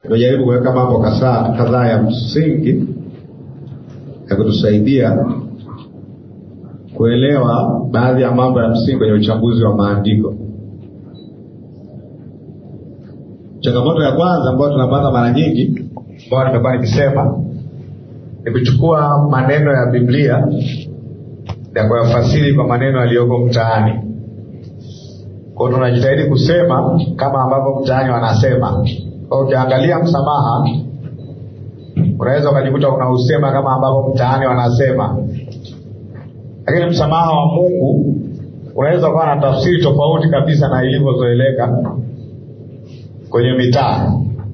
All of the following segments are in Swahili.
Nimejaribu kuweka mambo kadhaa ya msingi ya kutusaidia kuelewa baadhi ya mambo ya msingi kwenye uchambuzi wa maandiko. Changamoto ya kwanza ambayo tunapata mara nyingi, ambayo nimekuwa nikisema, ni kuchukua maneno ya Biblia na kuyafasiri kwa maneno yaliyoko mtaani. Kwa hiyo tunajitahidi kusema kama ambavyo mtaani wanasema. Kwa ukiangalia msamaha, unaweza ukajikuta unausema kama ambavyo mtaani wanasema. Lakini msamaha wa Mungu unaweza kuwa na tafsiri tofauti kabisa na ilivyozoeleka kwenye mitaa.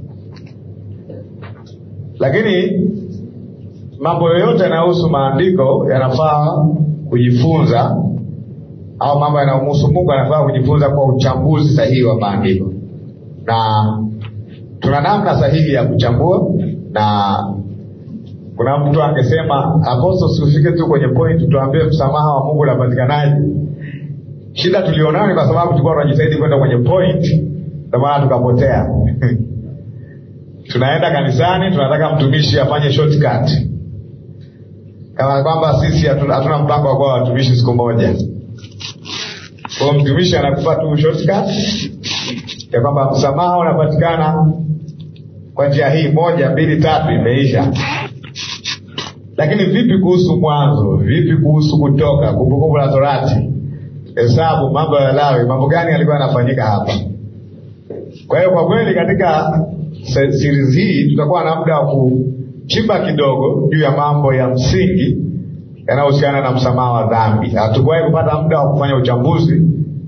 Lakini mambo yoyote yanayohusu maandiko yanafaa kujifunza, au mambo yanayohusu Mungu yanafaa kujifunza kwa uchambuzi sahihi wa maandiko. Na tuna namna sahihi ya kuchambua, na kuna mtu angesema, Apostle, usifike tu kwenye point tuambie msamaha wa Mungu unapatikanaje. Shida tulionayo ni kwa sababu tulikuwa tunajitahidi kwenda kwenye point, ndio maana tukapotea. Tunaenda kanisani, tunataka mtumishi afanye shortcut, kama kwamba sisi hatuna mpango wa kuwa watumishi siku moja. Kwa mtumishi anakupa tu shortcut ya kwamba msamaha unapatikana kwa njia hii 1, 2, 3, imeisha. Lakini vipi kuhusu Mwanzo? Vipi kuhusu Kutoka, Kumbukumbu la Torati, Hesabu, Mambo ya Lawi? Mambo gani yalikuwa yanafanyika hapa? Kwa hiyo kwa kweli katika series hii tutakuwa na muda wa kuchimba kidogo juu ya mambo ya msingi yanayohusiana na msamaha wa dhambi. Hatukuwahi kupata muda wa kufanya uchambuzi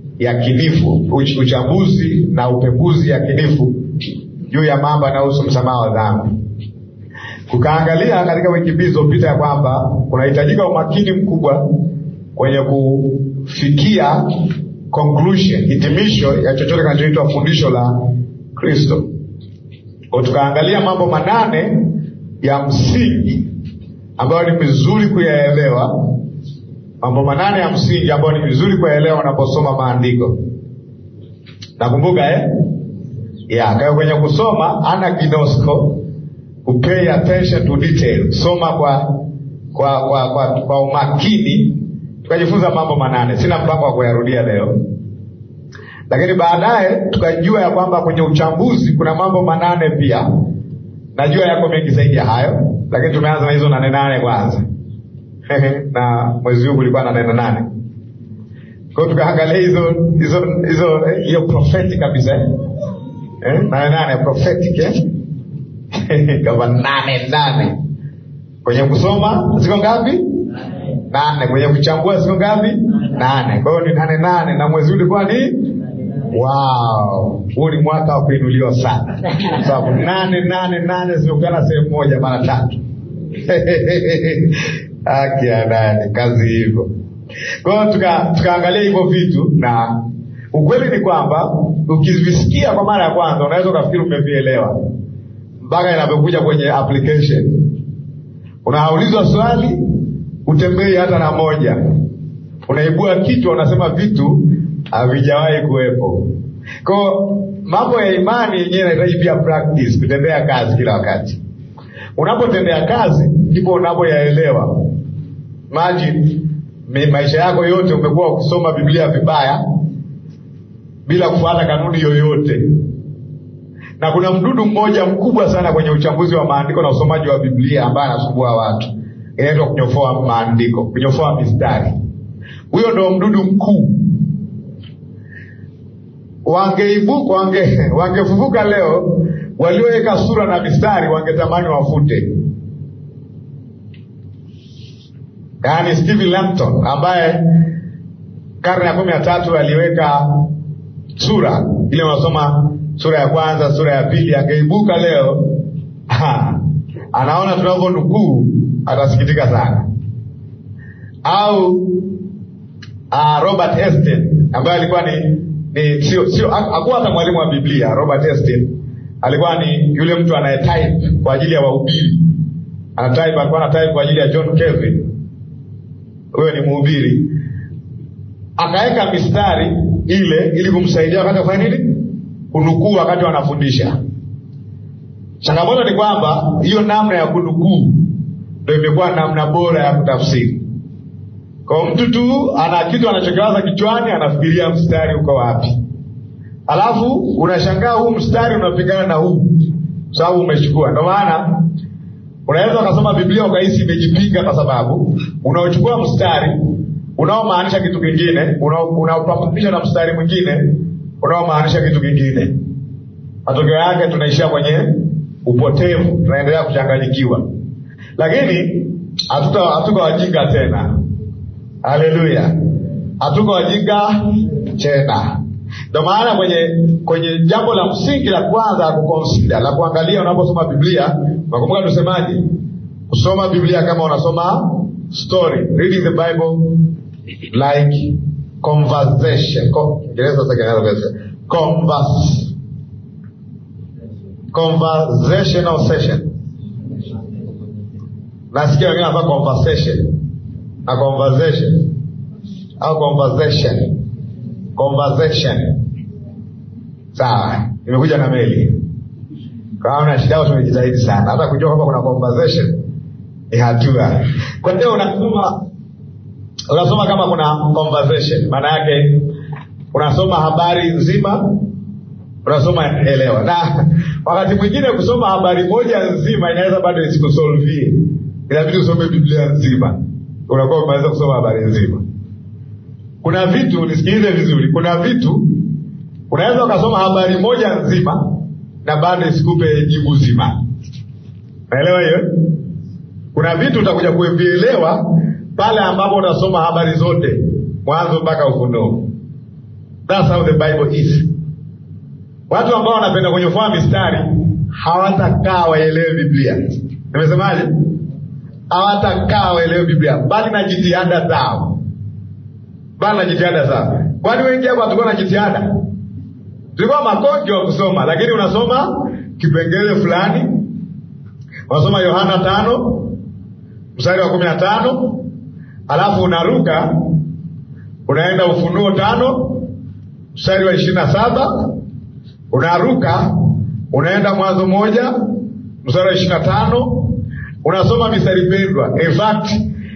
uchambuzi na upembuzi yakinifu juu ya mambo yanayohusu msamaha wa dhambi. Kukaangalia katika wiki mbili zilizopita ya kwamba kunahitajika umakini mkubwa kwenye kufikia conclusion, hitimisho ya chochote kinachoitwa fundisho la Kristo. Kwa tukaangalia mambo 8 ya msingi ambayo ni vizuri kuyaelewa. Mambo 8 ya msingi ambayo ni vizuri kuyaelewa unaposoma maandiko. Nakumbuka kwa kwenye kusoma anaginosko, pay attention to detail. Soma kwa umakini. Tukajifunza mambo 8. Sina mpango wa kuyarudia leo. Lakini baadaye tukajua ya kwamba kwenye uchambuzi kuna mambo 8 pia. Najua yako mengi zaidi ya hayo, lakini tumeanza na hizo 8 kwanza. Na mwezi huu kulikuwa na 8. Kwa hiyo tukaangalia hiyo prophetic kabisa. 8 prophetic kama 8. Kwenye kusoma ziko ngapi? 8. Kwenye kuchambua ziko ngapi? 8. Kwa hiyo ni 8 na mwezi ulikuwa ni huu ni mwaka wa kuinuliwa sana. Sababu 8 zimekutana sehemu moja mara 3. Nani kazi hivyo. Kwa hiyo tukaangalia hivyo vitu, na ukweli ni kwamba ukivisikia kwa mara ya kwanza unaweza ukafikiri umevielewa mpaka inapokuja kwenye application. Unaulizwa swali, utembei hata na moja, unaibua kitu, unasema vitu havijawahi kuwepo. Kwa mambo ya imani yenyewe inahitaji pia practice, kutendea kazi kila wakati. Unapotendea kazi ndipo unapoyaelewa. Imagine maisha yako yote umekuwa ukisoma Biblia vibaya bila kufuata kanuni yoyote. Na kuna mdudu mmoja mkubwa sana kwenye uchambuzi wa maandiko na usomaji wa Biblia ambaye anasumbua watu. Inaitwa kunyofoa maandiko, kunyofoa mistari. Huyo ndio mdudu mkuu. Wangefufuka leo, walioweka sura na mistari wangetamani wafute. Yaani Stephen Lampton ambaye karne ya 13 aliweka sura ile, unasoma sura ya kwanza, sura ya pili, angeibuka leo anaona tunavyonukuu, atasikitika sana. Au Robert Estienne ambaye alikuwa sio hakuwa hata mwalimu wa Biblia. Robert Estienne alikuwa ni yule mtu anayetype kwa ajili ya wahubiri. Alikuwa anatype kwa ajili ya John Calvin. Huyo ni mhubiri. Akaweka mistari ile ili kumsaidia wakati afanye nini? Kunukuu wakati wanafundisha. Changamoto ni kwamba hiyo namna ya kunukuu ndio imekuwa namna bora ya kutafsiri. Kwa mtu tu ana kitu anachokiwaza kichwani, anafikiria mstari uko wapi. Alafu unashangaa huu mstari unapingana na huu, sababu umechukua. Ndio maana unaweza ukasoma Biblia ukahisi imejipinga, kwa sababu unaochukua mstari unaomaanisha kitu kingine, unaopapamisha na mstari mwingine unaomaanisha kitu kingine. Matokeo yake tunaishia kwenye upotevu, tunaendelea kuchanganyikiwa. Lakini hatuko wajinga tena. Haleluya. Hatuko wajinga tena. Ndio maana kwenye jambo la msingi la kwanza kuconsider, la kuangalia unaposoma Biblia, nakumbuka tusemaje? Kusoma Biblia kama unasoma story. Reading the Bible like conversation. Conversational session. Nasikia wengine wanasema conversation na conversation au conversation. Sawa, imekuja na meli. Kwa una shida, tumejitahidi sana. Hata kujua kwamba kuna conversation ni hatua. Kwa hiyo unasoma kama kuna conversation, maana yake unasoma habari nzima, unasoma elewa. Na wakati mwingine kusoma habari moja nzima inaweza bado isikusolvie. Inabidi usome Biblia nzima. Unakuwa umeweza kusoma habari nzima. Kuna vitu, nisikilize vizuri, kuna vitu unaweza ukasoma habari moja nzima na bado isikupe jibu zima. Naelewa hiyo? Kuna vitu utakuja kuvielewa pale ambapo utasoma habari zote mwanzo mpaka Ufunuo. That's how the Bible is. Watu ambao wanapenda kunyofoa mistari hawatakaa waelewe Biblia. Nimesemaje? Hawatakaa waelewe Biblia, bali na jitihada zao. Kwani wengi hapa tulikuwa na jitihada? Tulikuwa makonjo wa kusoma, lakini unasoma kipengele fulani. Unasoma Yohana 5 mstari wa 15, alafu unaruka unaenda Ufunuo 5 mstari wa 27, unaruka unaenda Mwanzo 1 mstari wa 25, unasoma mistari pendwa. In fact,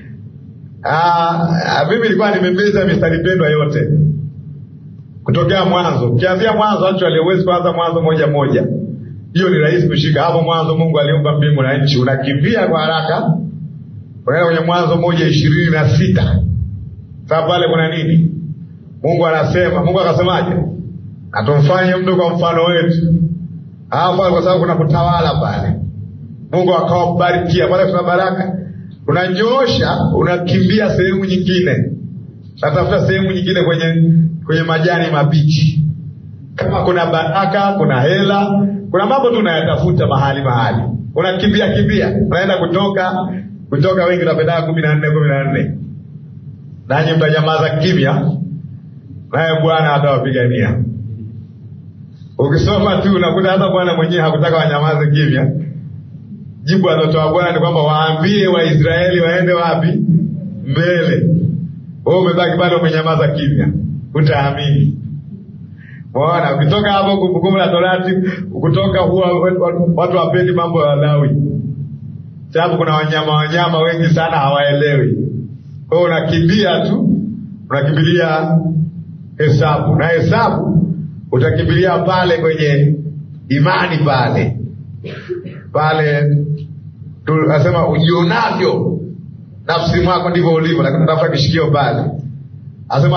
mimi nilikuwa nimemeza mistari pendwa yote kutokea Mwanzo. Kianzia Mwanzo, actually huwezi kuanza Mwanzo 1:1. Hiyo ni rahisi kushika. Hapo mwanzo Mungu aliumba mbingu na nchi. Unakimbia kwa haraka unaenda kwenye Mwanzo 1:26. Sasa pale kuna nini? Mungu anasema, Mungu akasemaje? Atumfanye mtu kwa mfano wetu. Hapo kwa sababu kuna kutawala pale. Mungu akawabarikia. Pale kuna baraka. Unanyoosha, unakimbia sehemu nyingine. Natafuta sehemu nyingine kwenye majani mabichi. Kama kuna baraka, kuna hela, kuna mambo tu unayatafuta mahali. Unakimbia. Unaenda kutoka wengi tunapenda 14. Nanyi mtanyamaza kimya, naye Bwana atawapigania. Ukisoma tu unakuta hata Bwana mwenyewe hakutaka wanyamaze kimya. Jibu alotoa Bwana ni kwamba waambie Waisraeli waende wapi? Mbele. Wewe umebaki pale umenyamaza kimya. Utaamini. Bwana, ukitoka hapo Kumbukumbu la Torati, ukitoka huwa watu wapendi mambo ya Lawi. Sababu kuna wanyama wengi sana hawaelewi. Kwa hiyo unakimbia tu, unakimbilia Hesabu. Na Hesabu utakimbilia pale kwenye imani pale tunasema ujionavyo nafsi mwako ndivyo ulivyo, lakini tunatafuta kishikio pale. Anasema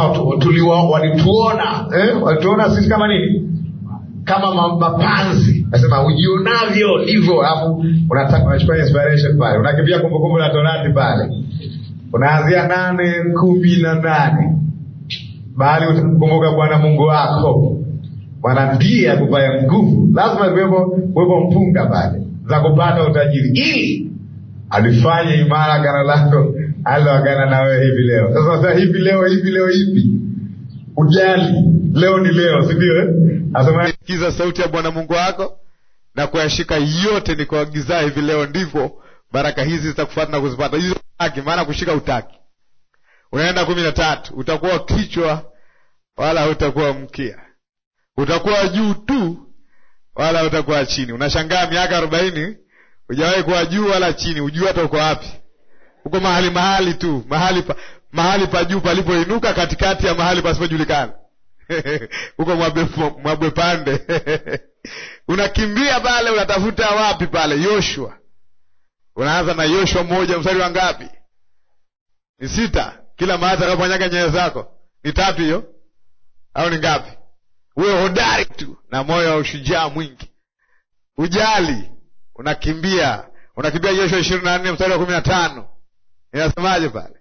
walituona sisi kama nini? Kama mapanzi. Anasema ujionavyo ndivyo, alafu unachukua inspiration pale. Unakimbia Kumbukumbu la Torati pale. Unaanzia 8:18. Bali utakumbuka Bwana Mungu wako. Bwana ndiye akupaye nguvu. Lazima uwepo mpunga pale za kupata utajiri, ili alifanye imara agano lako aliloagana na wewe hivi leo. Sasa hivi leo ipi? Ujali, leo ni leo, si ndio? Asema sikiza sauti ya Bwana Mungu wako na kuyashika yote ni kuagiza hivi leo, ndivyo baraka hizi zitakufuata na kuzipata. Hizo haki, maana kushika utaki. Unaenda 13, utakuwa kichwa wala hutakuwa mkia. Utakuwa juu tu wala utakuwa chini. Unashangaa miaka 40 hujawahi kuwa juu wala chini, hujui hata uko wapi. Uko mahali tu, mahali pa juu palipoinuka katikati ya mahali pasipojulikana. Uko mwabwe pande. Unakimbia pale, unatafuta wapi pale? Yoshua. Unaanza na Yoshua 1 mstari wa ngapi? Ni 6. Kila mahali utakapokanyaga nyayo zako ni 3 hiyo au ni ngapi? Uwe hodari tu na moyo wa ushujaa mwingi. Ujali, unakimbia Yoshua 24 mstari wa 15. Inasemaje pale?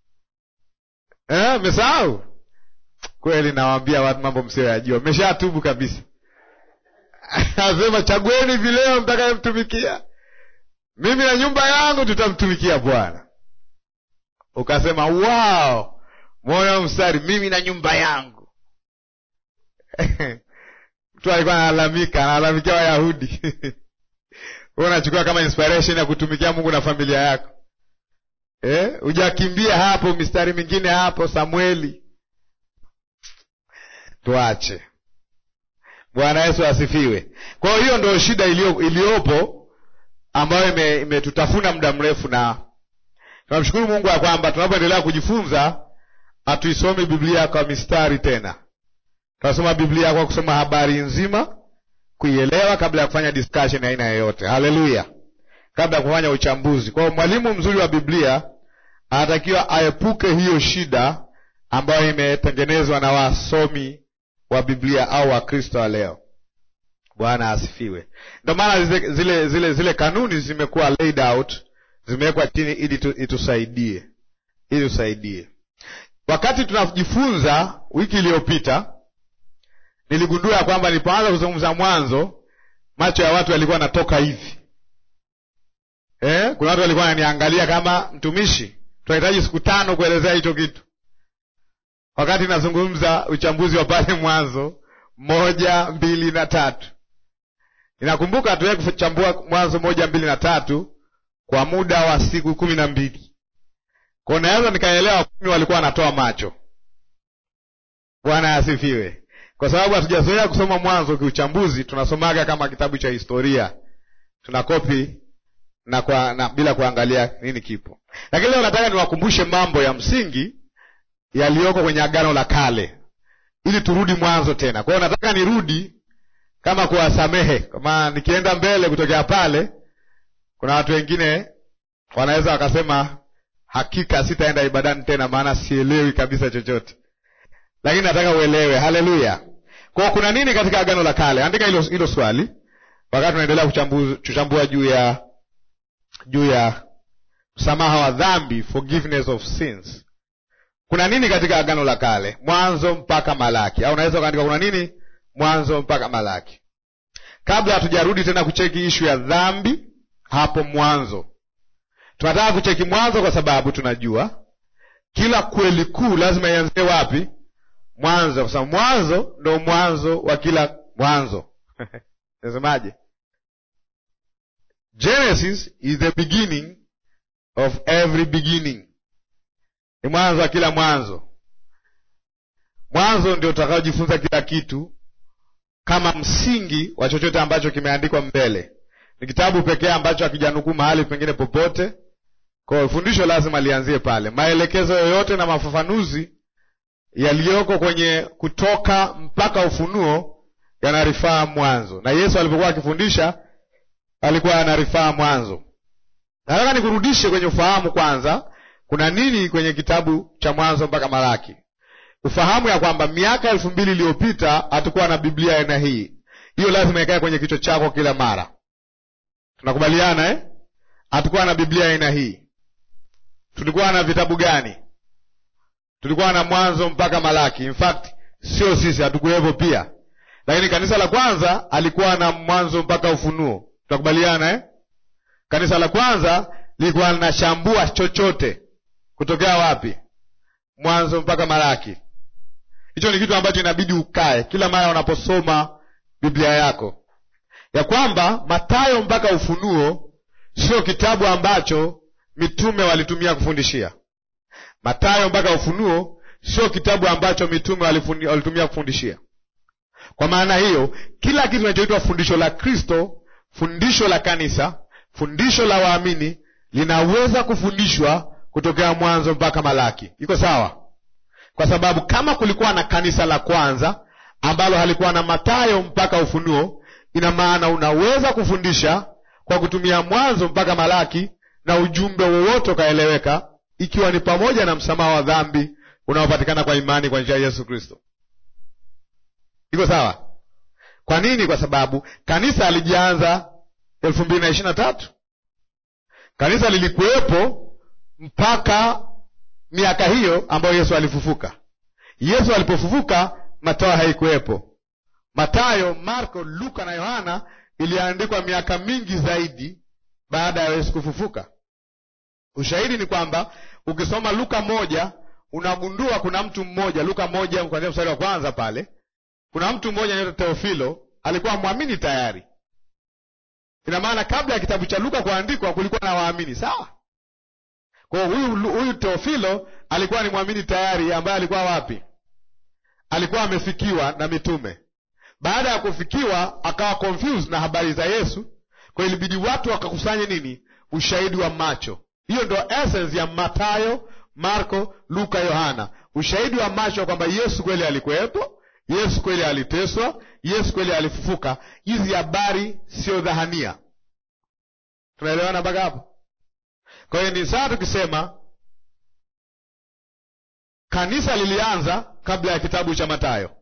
Umesahau? Kweli nawaambia watu mambo msiyoyajua. Mmeshatubu kabisa. Anasema chagueni vileo mtakayemtumikia. Mimi na nyumba yangu tutamtumikia Bwana. Ukasema wow, mbona mstari mimi na nyumba yangu. Mtu alikuwa analalamikia Wayahudi. Wewe unachukua kama inspiration ya kutumikia Mungu na familia yako. Hujakimbia hapo mistari mingine hapo Samueli. Tuache. Bwana Yesu asifiwe. Kwa hiyo ndio shida iliyopo ambayo imetutafuna muda mrefu, na tunamshukuru Mungu ya kwamba tunapoendelea kujifunza hatuisomi Biblia kwa mistari tena. Tunasoma Biblia kwa kusoma habari nzima, kuielewa kabla ya kufanya discussion aina yoyote. Haleluya. Kabla ya kufanya uchambuzi. Kwa hiyo mwalimu mzuri wa Biblia anatakiwa aepuke hiyo shida ambayo imetengenezwa na wasomi wa Biblia au Wakristo wa leo. Bwana asifiwe. Ndio maana zile kanuni zimekuwa laid out, zimewekwa chini ili itusaidie. Wakati tunajifunza wiki iliyopita, niligundua kwamba nilipoanza kuzungumza Mwanzo, macho ya watu yalikuwa yanatoka hivi. Kuna watu walikuwa wananiangalia kama mtumishi, tunahitaji siku 5 kuelezea hicho kitu. Wakati nazungumza uchambuzi wa pale Mwanzo 1, 2 na 3. Ninakumbuka tuwe kuchambua Mwanzo 1, 2 na 3 kwa muda wa siku 12. Kwa naweza nikaelewa 10 walikuwa wanatoa macho. Bwana asifiwe. Kwa sababu hatujazoea kusoma Mwanzo kiuchambuzi, tunasomaga kama kitabu cha historia. Tunakopi na bila kuangalia nini kipo. Lakini leo nataka niwakumbushe mambo ya msingi yaliyoko kwenye Agano la Kale ili turudi Mwanzo tena. Kwa hiyo nataka nirudi kama kuwasamehe. Kama nikienda mbele kutokea pale, kuna watu wengine wanaweza wakasema hakika sitaenda ibadani tena maana sielewi kabisa chochote. Lakini nataka uelewe. Haleluya. Kwa hiyo kuna nini katika Agano la Kale? Andika hilo swali wakati tunaendelea kuchambua juu ya msamaha wa dhambi, forgiveness of sins. Kuna nini katika Agano la Kale? Mwanzo mpaka Malaki. Au unaweza kuandika kuna nini Mwanzo mpaka Malaki. Kabla hatujarudi tena kucheki issue ya dhambi hapo Mwanzo. Tunataka kucheki Mwanzo kwa sababu tunajua kila kweli kuu lazima ianzie wapi? Mwanzo. Kwa sababu Mwanzo ndio mwanzo wa kila mwanzo. Nasemaje? Genesis is the beginning of every beginning. Ni mwanzo wa kila mwanzo. Mwanzo ndio utakaojifunza kila kitu kama msingi wa chochote ambacho kimeandikwa mbele. Ni kitabu pekee ambacho hakijanukuu mahali pengine popote. Kwa hiyo fundisho lazima lianzie pale. Maelekezo yoyote na mafafanuzi yaliyoko kwenye Kutoka mpaka Ufunuo yanarifaa Mwanzo. Na Yesu alipokuwa akifundisha alikuwa anarifaa Mwanzo. Nataka nikurudishe kwenye ufahamu kwanza. Kuna nini kwenye kitabu cha Mwanzo mpaka Malaki? Ufahamu ya kwamba miaka 2000 iliyopita hatakuwa na Biblia aina hii. Hiyo lazima ikae kwenye kichwa chako kila mara. Tunakubaliana hatakuwa na Biblia aina hii. Tulikuwa na vitabu gani? Tulikuwa na Mwanzo mpaka Malaki. In fact, sio sisi hatukuwepo pia. Lakini kanisa la kwanza alikuwa na Mwanzo mpaka Ufunuo. Tunakubaliana Kanisa la kwanza lilikuwa linachambua chochote kutokea wapi? Mwanzo mpaka Malaki. Hicho ni kitu ambacho inabidi ukae kila mara unaposoma Biblia yako, ya kwamba Mathayo mpaka Ufunuo sio kitabu ambacho mitume walitumia kufundishia. Mathayo mpaka Ufunuo sio kitabu ambacho mitume walitumia kufundishia. Kwa maana hiyo, kila kitu kinachoitwa fundisho la Kristo, fundisho la kanisa, fundisho la waamini, linaweza kufundishwa kutokea Mwanzo mpaka Malaki. Iko sawa? Kwa sababu kama kulikuwa na kanisa la kwanza ambalo halikuwa na Mathayo mpaka Ufunuo, ina maana unaweza kufundisha kwa kutumia Mwanzo mpaka Malaki na ujumbe wowote ukaeleweka, ikiwa ni pamoja na msamaha wa dhambi unaopatikana kwa imani kwa njia ya Yesu Kristo. Iko sawa? Kwa nini? Kwa sababu kanisa alijianza 2023. Kanisa lilikuwepo mpaka miaka hiyo ambayo Yesu alifufuka. Yesu alipofufuka, Mathayo haikuwepo. Mathayo, Marko, Luka na Yohana iliandikwa miaka mingi zaidi baada ya Yesu kufufuka. Ushahidi ni kwamba ukisoma Luka 1 unagundua kuna mtu mmoja, Luka 1 kuanzia mstari wa kwanza pale, kuna mtu mmoja anaitwa Teofilo, alikuwa mwamini tayari. Ina maana kabla ya kitabu cha Luka kuandikwa kulikuwa na waamini, sawa? Kwa huyu Teofilo alikuwa ni mwamini tayari, ambaye alikuwa wapi? Alikuwa amefikiwa na mitume. Baada ya kufikiwa akawa confused na habari za Yesu, kwa ilibidi watu wakakusanye nini? Ushahidi wa macho. Hiyo ndio essence ya Mathayo, Marko, Luka, Yohana. Ushahidi wa macho kwamba Yesu kweli alikuwepo, Yesu kweli aliteswa, Yesu kweli alifufuka. Hizi habari sio dhahania. Tunaelewana mpaka hapo? Kwa hiyo ni sawa tukisema kanisa lilianza kabla ya kitabu cha Mathayo.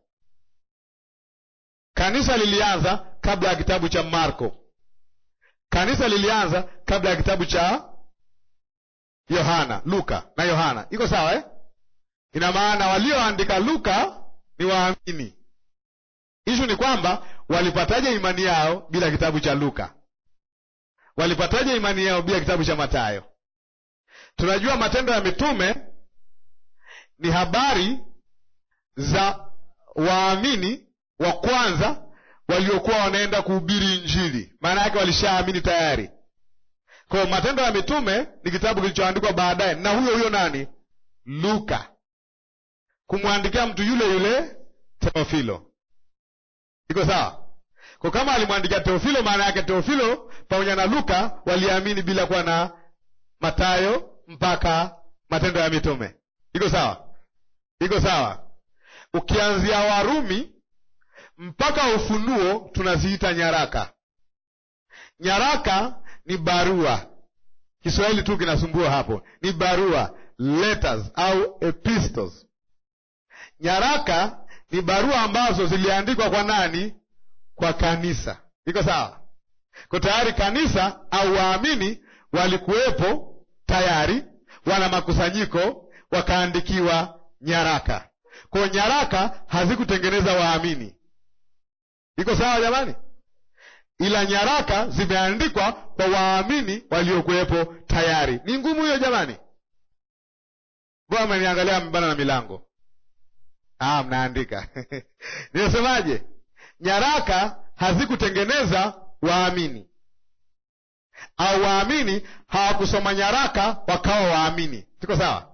Kanisa lilianza kabla ya kitabu cha Marko. Kanisa lilianza kabla ya kitabu cha Yohana, Luka na Yohana. Iko sawa eh? Ina maana walioandika Luka ni waamini. Issue ni kwamba walipataje imani yao bila kitabu cha Luka? Walipataje imani yao bila kitabu cha Mathayo? Tunajua Matendo ya Mitume ni habari za waamini wa kwanza waliokuwa wanaenda kuhubiri Injili. Maana yake walishaamini tayari. Kwa Matendo ya Mitume ni kitabu kilichoandikwa baadaye na huyo nani? Luka, kumwandikia mtu yule yule Teofilo. Iko sawa? Kwa kama alimwandikia Teofilo, maana yake Teofilo pamoja na Luka waliamini bila kuwa na Mathayo mpaka Matendo ya Mitume. Iko sawa? Iko sawa? Ukianzia Warumi mpaka Ufunuo tunaziita nyaraka. Nyaraka ni barua. Kiswahili tu kinasumbua hapo. Ni barua, letters au epistles. Nyaraka ni barua ambazo ziliandikwa kwa nani? Kwa kanisa. Iko sawa? Kwa tayari kanisa au waamini walikuwepo tayari, wana makusanyiko, wakaandikiwa nyaraka. Kwa nyaraka hazikutengeneza waamini. Iko sawa jamani? Ila nyaraka zimeandikwa kwa waamini waliokuwepo tayari. Ni ngumu hiyo jamani? Bwana ameniangalia mbana na milango. Mnaandika. Ninasemaje? Nyaraka hazikutengeneza waamini. Au waamini hawakusoma nyaraka wakawa waamini. Tuko sawa?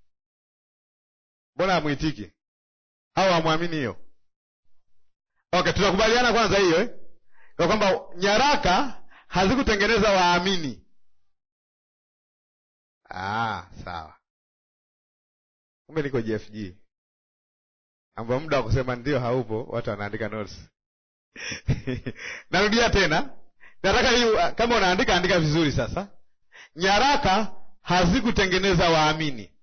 Mbona hamuitiki? Au hamwamini hiyo? Okay, tunakubaliana kwanza hiyo kwa kwamba nyaraka hazikutengeneza waamini. Sawa. Kumbe niko JFG. Ambao muda wa kusema ndio haupo, watu wanaandika notes. Narudia tena. Nataka hiyo kama unaandika andika vizuri sasa. Nyaraka hazikutengeneza waamini.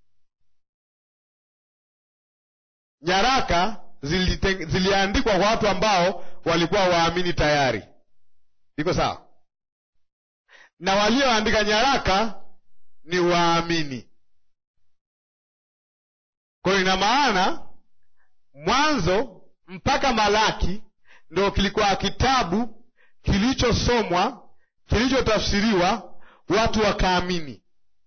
Nyaraka ziliandikwa kwa watu ambao walikuwa waamini tayari. Iko sawa? Na walioandika nyaraka ni waamini. Kwa hiyo ina maana Mwanzo mpaka Malaki ndio kilikuwa kitabu kilichosomwa, kilichotafsiriwa, watu wakaamini.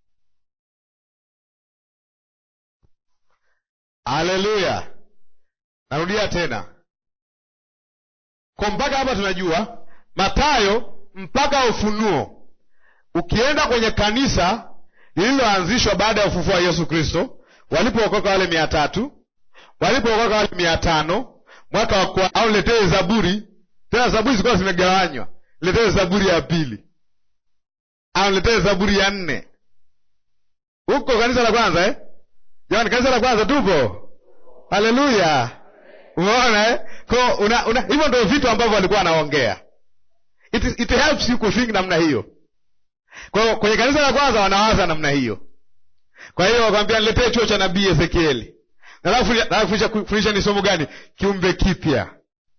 Haleluya. Narudia tena. Kwa mpaka hapa tunajua Mathayo mpaka Ufunuo. Ukienda kwenye kanisa lililoanzishwa baada ya ufufuo wa Yesu Kristo, walipookoka wale 300, walipookoka wale 500, mwaka wa kwa, au niletee Zaburi. Tena Zaburi zilikuwa zimegawanywa. Niletee Zaburi ya pili. Au niletee Zaburi ya 4. Huko kanisa la kwanza Jamani, kanisa la kwanza tupo. Haleluya. Umeona Kwa hivyo ndio vitu ambavyo walikuwa wanaongea. It helps you to think namna hiyo. Kwa hiyo kwenye kanisa la kwanza wanawaza namna hiyo. Kwa hiyo wakamwambia niletee chuo cha nabii Ezekieli. Na kufundisha ni somo gani? Kiumbe kipya.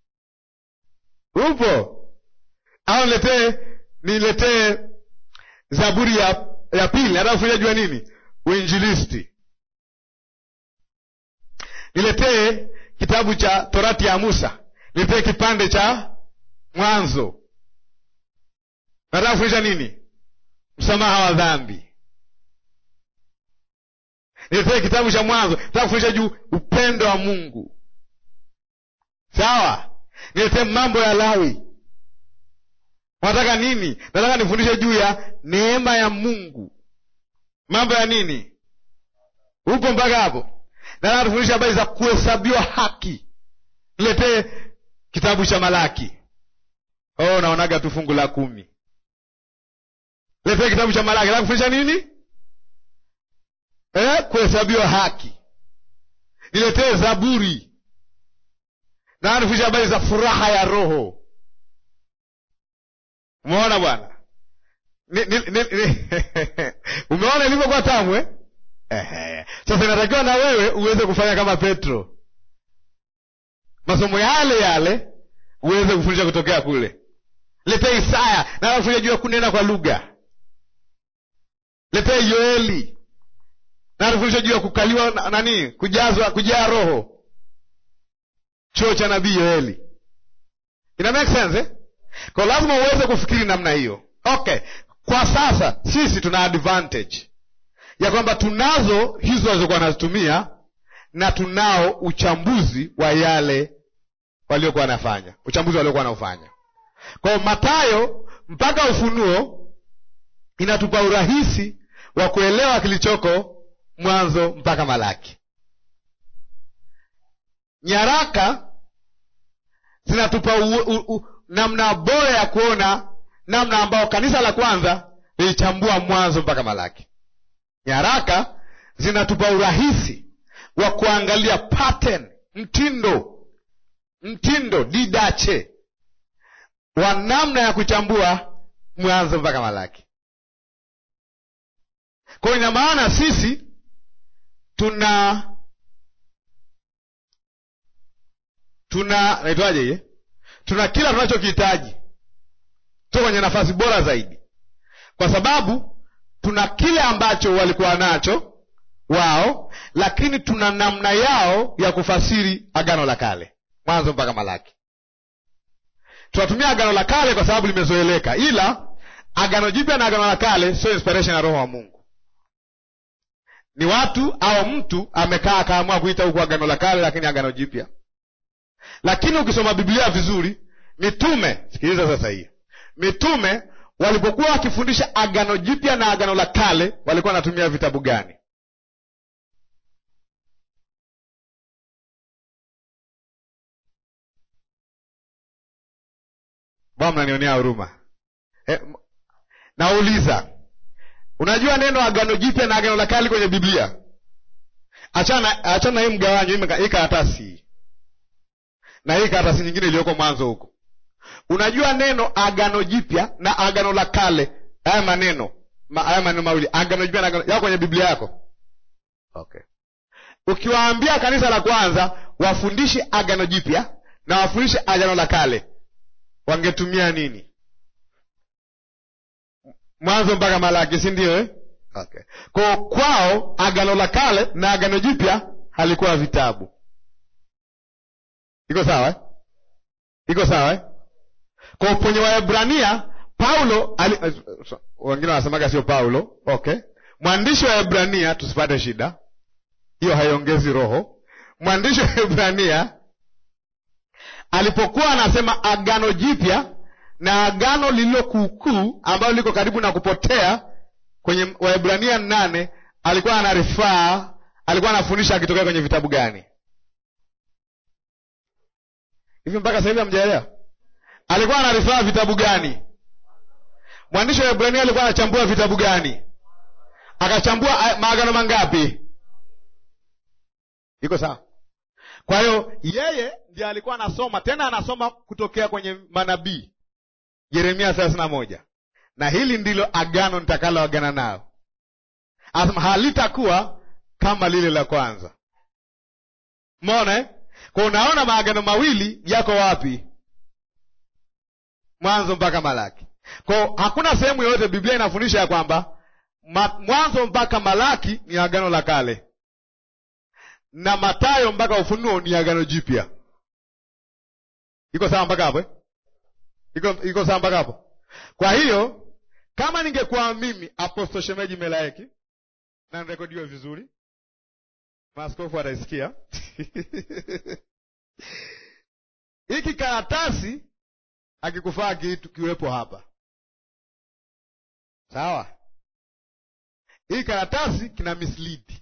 Upo? Au niletee Zaburi ya pili. Nataka kufundisha jua nini? Uinjilisti. Niletee kitabu cha Torati ya Musa. Niletee kipande cha Mwanzo. Nataka kufundisha nini? Msamaha wa dhambi. Niletee kitabu cha Mwanzo. Nataka kufundisha juu upendo wa Mungu. Sawa? Niletee mambo ya Lawi. Unataka nini? Nataka nifundishe juu ya neema ya Mungu. Mambo ya nini? Upo mpaka hapo? Nataka nifundishe habari za kuhesabiwa haki. Niletee kitabu cha Malaki. Naonaga tu fungu la 10. Niletee kitabu cha Malaki. Nataka kufundisha nini? Kuhesabiwa haki. Niletee Zaburi. Nataka nifundishe habari za furaha ya Roho. Umeona bwana? Umeona ilivyokuwa tamu Sasa inatakiwa na wewe uweze kufanya kama Petro. Masomo yale uweze kufundisha kutokea kule. Letee Isaya, na kufundisha juu ya kunena kwa lugha. Letee Yoeli, na kufundisha juu ya kukaliwa kujaa Roho. Chuo cha nabii Yoeli. Ina make sense Kwa lazima uweze kufikiri namna hiyo. Okay. Kwa sasa sisi tuna advantage ya kwamba tunazo hizo walizokuwa wanazitumia na tunao uchambuzi wa yale waliokuwa wanafanya. Uchambuzi waliokuwa wanaufanya. Kwa Mathayo mpaka Ufunuo inatupa urahisi wa kuelewa kilichoko Mwanzo mpaka Malaki. Nyaraka zinatupa namna bora ya kuona namna ambao kanisa la kwanza lilichambua Mwanzo mpaka Malaki. Nyaraka zinatupa urahisi wa kuangalia pattern, mtindo didache wa namna ya kuchambua Mwanzo mpaka Malaki. Kwa ina maana sisi naitwaje tuna kila tunachokihitaji. Tuko kwenye nafasi bora zaidi. Kwa sababu tuna kile ambacho walikuwa nacho wao, lakini tuna namna yao ya kufasiri Agano la Kale, Mwanzo mpaka Malaki. Tunatumia Agano la Kale kwa sababu limezoeleka, ila Agano Jipya na Agano la Kale sio inspiration ya Roho wa Mungu. Ni watu au mtu amekaa akaamua kuita huko Agano la Kale lakini Agano Jipya. Lakini ukisoma Biblia vizuri, mitume, sikiliza sasa hii. Mitume walipokuwa wakifundisha Agano Jipya na Agano la Kale walikuwa wanatumia vitabu gani? Bwana mnanionea huruma. Nauliza, unajua neno Agano Jipya na Agano la Kale kwenye Biblia? Achana hii mgawanyo, hii karatasi na hii karatasi nyingine iliyoko mwanzo huko. Unajua neno Agano Jipya na Agano la Kale, haya maneno mawili, Agano Jipya na Agano, yako kwenye Biblia yako? Okay. Ukiwaambia kanisa la kwanza wafundishe Agano Jipya na wafundishe Agano la Kale, wangetumia nini? Mwanzo mpaka Malaki, si ndio Okay. Kwao Agano la Kale na Agano Jipya halikuwa vitabu. Iko sawa Iko sawa Kwa kwenye Waebrania Paulo wengine wanasemaga sio Paulo. Okay. Mwandishi wa Waebrania, tusipate shida, hiyo haiongezi roho. Mwandishi wa Waebrania alipokuwa anasema Agano Jipya na agano lililo kuukuu ambalo liko karibu na kupotea kwenye Waebrania 8, alikuwa anafundisha akitokea kwenye vitabu gani? Hivi mpaka sasa hivi hamjaelewa? Alikuwa anarifaa vitabu gani? Mwandishi wa Waebrania alikuwa anachambua vitabu gani? Akachambua maagano mangapi? Iko sawa? Kwa hiyo yeye ndiye alikuwa anasoma, tena anasoma kutokea kwenye manabii. Yeremia 31. Na hili ndilo agano nitakaloagana nao. Asema halitakuwa kama lile la kwanza. Umeona eh? Kwa unaona maagano mawili yako wapi? Mwanzo mpaka Malaki. Kwa hakuna sehemu yoyote Biblia inafundisha ya kwamba Mwanzo mpaka Malaki ni agano la kale na Mathayo mpaka Ufunuo ni agano jipya. Iko sawa mpaka hapo eh? Iko sawa mpaka hapo? Kwa hiyo kama ningekuwa mimi Apostle Shemeji Melaeki na nirekodiwe vizuri, maaskofu ataisikia hiki karatasi akikufaa kitu kiwepo hapa. Sawa? Hii karatasi kina mislead,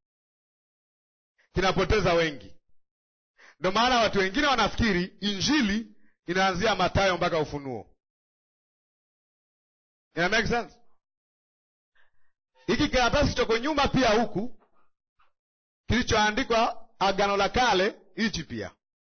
kinapoteza wengi. Ndio maana watu wengine wanafikiri injili inaanzia Mathayo mpaka Ufunuo. Ina make sense? Hiki karatasi choko nyuma pia huku kilichoandikwa agano la kale hichi pia.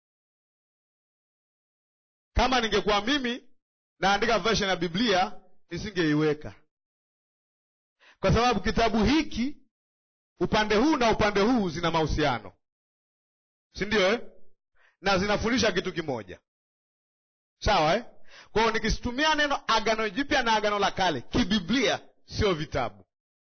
Kama ningekuwa mimi naandika version ya Biblia nisingeiweka, kwa sababu kitabu hiki upande huu na upande huu zina mahusiano, si ndio eh? Na zinafundisha kitu kimoja, sawa eh? Kwa hiyo nikisitumia neno agano jipya na agano la kale kibiblia, sio vitabu.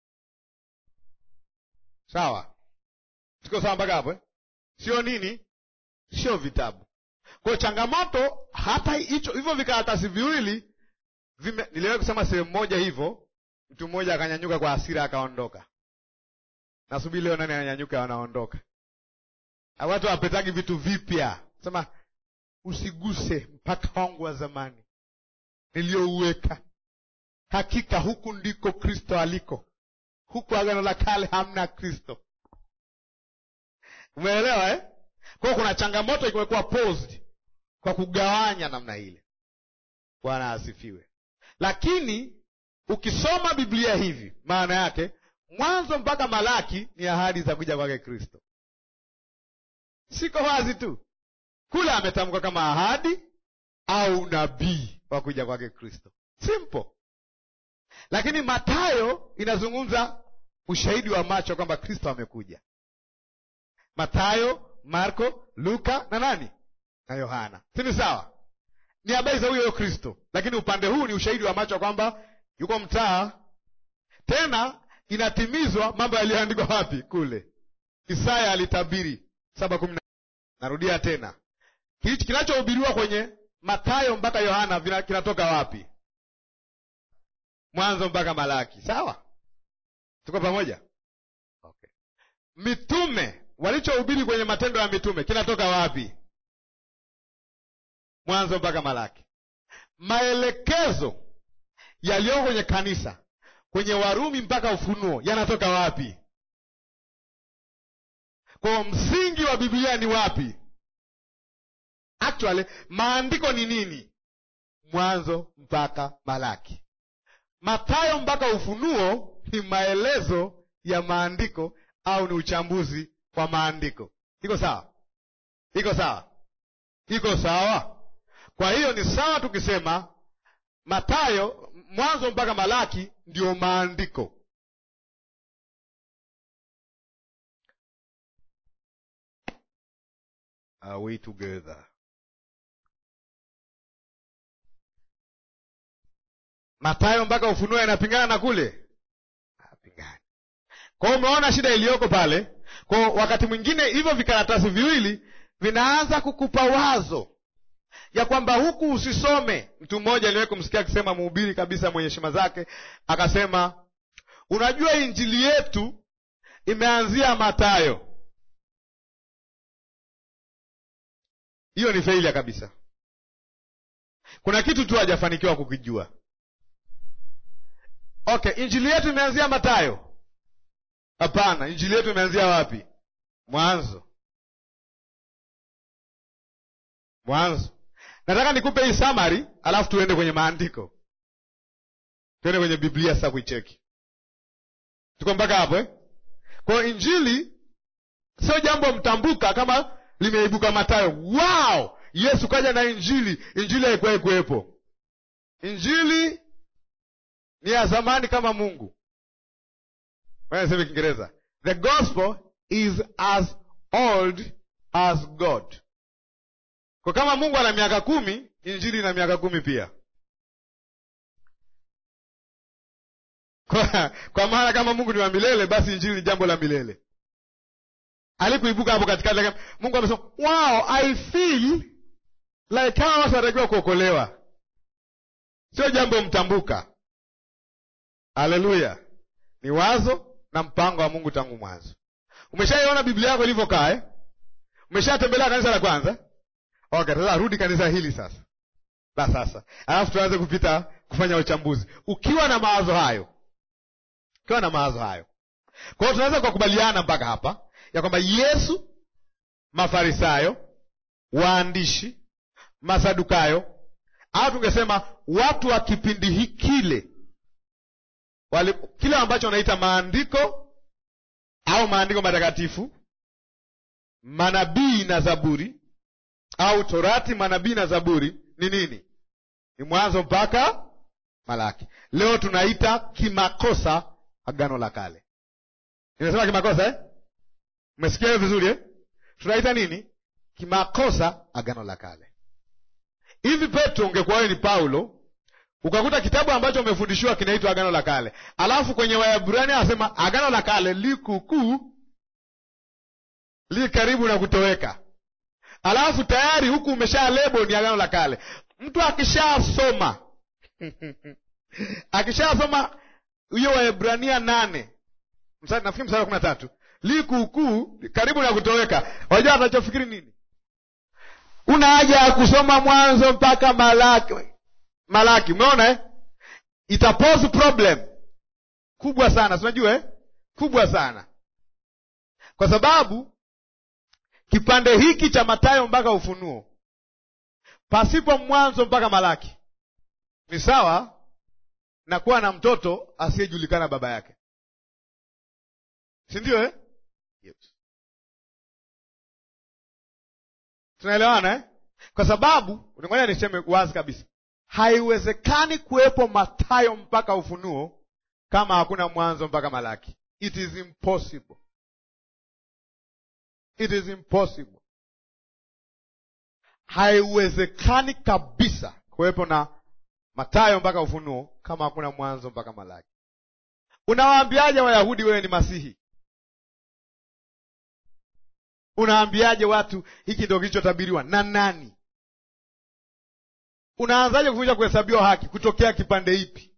Sawa? Tuko sawa mpaka hapo eh? Sio nini? Sio vitabu. Kwa changamoto hata hivyo vikaratasi viwili niliwahi kusema sehemu moja hivyo, mtu mmoja akanyanyuka kwa hasira akaondoka. Nasubiri leo nani ananyanyuka anaondoka. Watu wapetagi vitu vipya. Sema usiguse mpaka wangu wa zamani niliouweka. Hakika huku ndiko Kristo aliko. Huku agano la kale hamna Kristo. Umeelewa eh? Kwa kuna changamoto imekuwa posed kwa kugawanya namna ile. Bwana asifiwe. Lakini ukisoma Biblia hivi, maana yake Mwanzo mpaka Malaki ni ahadi za kuja kwake Kristo. Siko wazi tu. Kule ametamka kama ahadi au nabii wa kuja kwake Kristo. Simple. Lakini Mathayo inazungumza ushahidi wa macho kwamba Kristo amekuja. Mathayo, Marko, Luka na nani? Na Yohana. Si sawa? Ni habari za huyo Kristo. Lakini upande huu ni ushahidi wa macho kwamba yuko mtaa. Tena inatimizwa mambo yaliyoandikwa wapi? Kule Isaya alitabiri 7:10. Narudia tena, kinachohubiriwa kwenye Mathayo mpaka Yohana kinatoka wapi? Mwanzo mpaka Malaki. Sawa? Tuko pamoja? Okay. Mitume walichohubiri kwenye Matendo ya Mitume kinatoka wapi? Mwanzo mpaka Malaki. Maelekezo yaliyo kwenye kanisa kwenye Warumi mpaka Ufunuo yanatoka wapi? Kwa msingi wa Biblia ni wapi? Actually, maandiko ni nini? Mwanzo mpaka Malaki. Mathayo mpaka Ufunuo ni maelezo ya maandiko au ni uchambuzi wa maandiko. Iko sawa? Iko sawa? Iko sawa? Kwa hiyo ni sawa tukisema Mathayo Mwanzo mpaka Malaki ndio maandiko. Are we together? Mathayo mpaka Ufunuo yanapingana na kule? Hapingani. Kwa hiyo umeona shida iliyoko pale. Kwa wakati mwingine hivyo vikaratasi viwili vinaanza kukupa wazo ya kwamba huku usisome. Mtu mmoja aliwahi kumsikia akisema, mhubiri kabisa mwenye heshima zake, akasema, unajua injili yetu imeanzia Mathayo. Hiyo ni failure kabisa. Kuna kitu tu hajafanikiwa kukijua. Okay, injili yetu imeanzia Mathayo? Hapana, injili yetu imeanzia wapi? Mwanzo. Mwanzo. Nataka nikupe hii summary, alafu tuende kwenye maandiko. Tuende kwenye Biblia sasa kuicheki. Tuko mpaka hapo eh? Kwa injili sio jambo mtambuka kama limeibuka Mathayo. Wow! Yesu kaja na injili. Injili haikuwahi kuwepo. Injili ni ya zamani kama Mungu. Wewe sema Kiingereza. The gospel is as old as God. Kwa kama Mungu ana miaka 10, injili ina miaka 10 pia. Kwa maana kama Mungu ni wa milele, basi injili ni jambo la milele. Alipoibuka hapo katikati, Mungu amesema, wow, I feel like hawa watu wanatakiwa kuokolewa. Sio jambo mtambuka. Haleluya. Ni wazo na mpango wa Mungu tangu mwanzo. Umeshaiona Biblia yako ilivyokaa eh? Umeshatembelea kanisa la kwanza? Okay, sasa rudi kanisa hili sasa. Sasa. Alafu tuanze kufanya uchambuzi. Ukiwa na mawazo hayo. Kwa hiyo tunaweza kukubaliana mpaka hapa ya kwamba Yesu, Mafarisayo, waandishi, Masadukayo, au tungesema watu wa kipindi kile, kile ambacho wanaita maandiko au maandiko matakatifu, manabii na Zaburi, au Torati, manabii na Zaburi ni nini? Ni Mwanzo mpaka Malaki. Leo tunaita kimakosa Agano la Kale. Nimesema kimakosa eh? Umesikia hiyo vizuri eh? Tunaita nini? Kimakosa Agano la Kale. Hivi Petro, ungekuwa wewe ni Paulo, ukakuta kitabu ambacho umefundishiwa kinaitwa Agano la Kale, alafu kwenye Waebrania anasema Agano la Kale li karibu na kutoweka, alafu tayari huku umesha lebo ni Agano la Kale. Mtu akishasoma hiyo Waebrania 8 nafikiri mstari wa 13, karibu na kutoweka, wajua anachofikiri nini? Una haja ya kusoma Mwanzo mpaka Malaki. Umeona eh? Itapose problem kubwa sana, unajua eh? Kubwa sana. Kwa sababu kipande hiki cha Mathayo mpaka Ufunuo, pasipo Mwanzo mpaka Malaki, ni sawa na kuwa na mtoto asiyejulikana baba yake. Si ndio eh? Yes. Tunaelewana eh? Kwa sababu, ngoja niseme wazi kabisa, haiwezekani kuwepo Mathayo mpaka Ufunuo kama hakuna Mwanzo mpaka Malaki. It is impossible. It is impossible. Haiwezekani kabisa kuwepo na Mathayo mpaka Ufunuo kama hakuna Mwanzo mpaka Malaki. Unawaambiaje Wayahudi wewe ni Masihi? Unaambiaje watu hiki ndio kilichotabiriwa na nani? Unaanzaje kuja kuhesabiwa haki kutokea kipande ipi?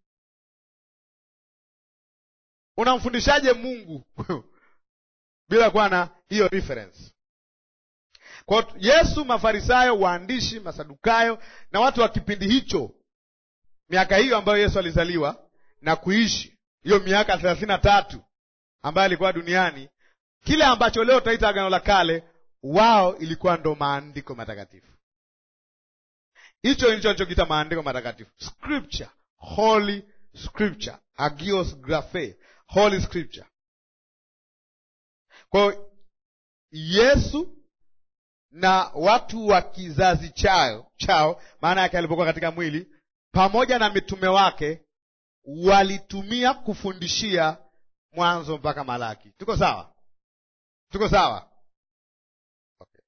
Unamfundishaje Mungu bila kuwa na hiyo reference? Kwa Yesu, Mafarisayo, waandishi, Masadukayo na watu wa kipindi hicho, miaka hiyo ambayo Yesu alizaliwa na kuishi, hiyo miaka 33 ambayo alikuwa duniani, kile ambacho leo taita Agano la Kale, wao ilikuwa ndo maandiko matakatifu. Hicho ndicho alichokiita maandiko matakatifu. Scripture, Holy Scripture, Hagios Graphe, Holy Scripture. Kwa Yesu na watu wa kizazi chao, maana yake alipokuwa katika mwili, pamoja na mitume wake, walitumia kufundishia Mwanzo mpaka Malaki. Tuko sawa? Okay.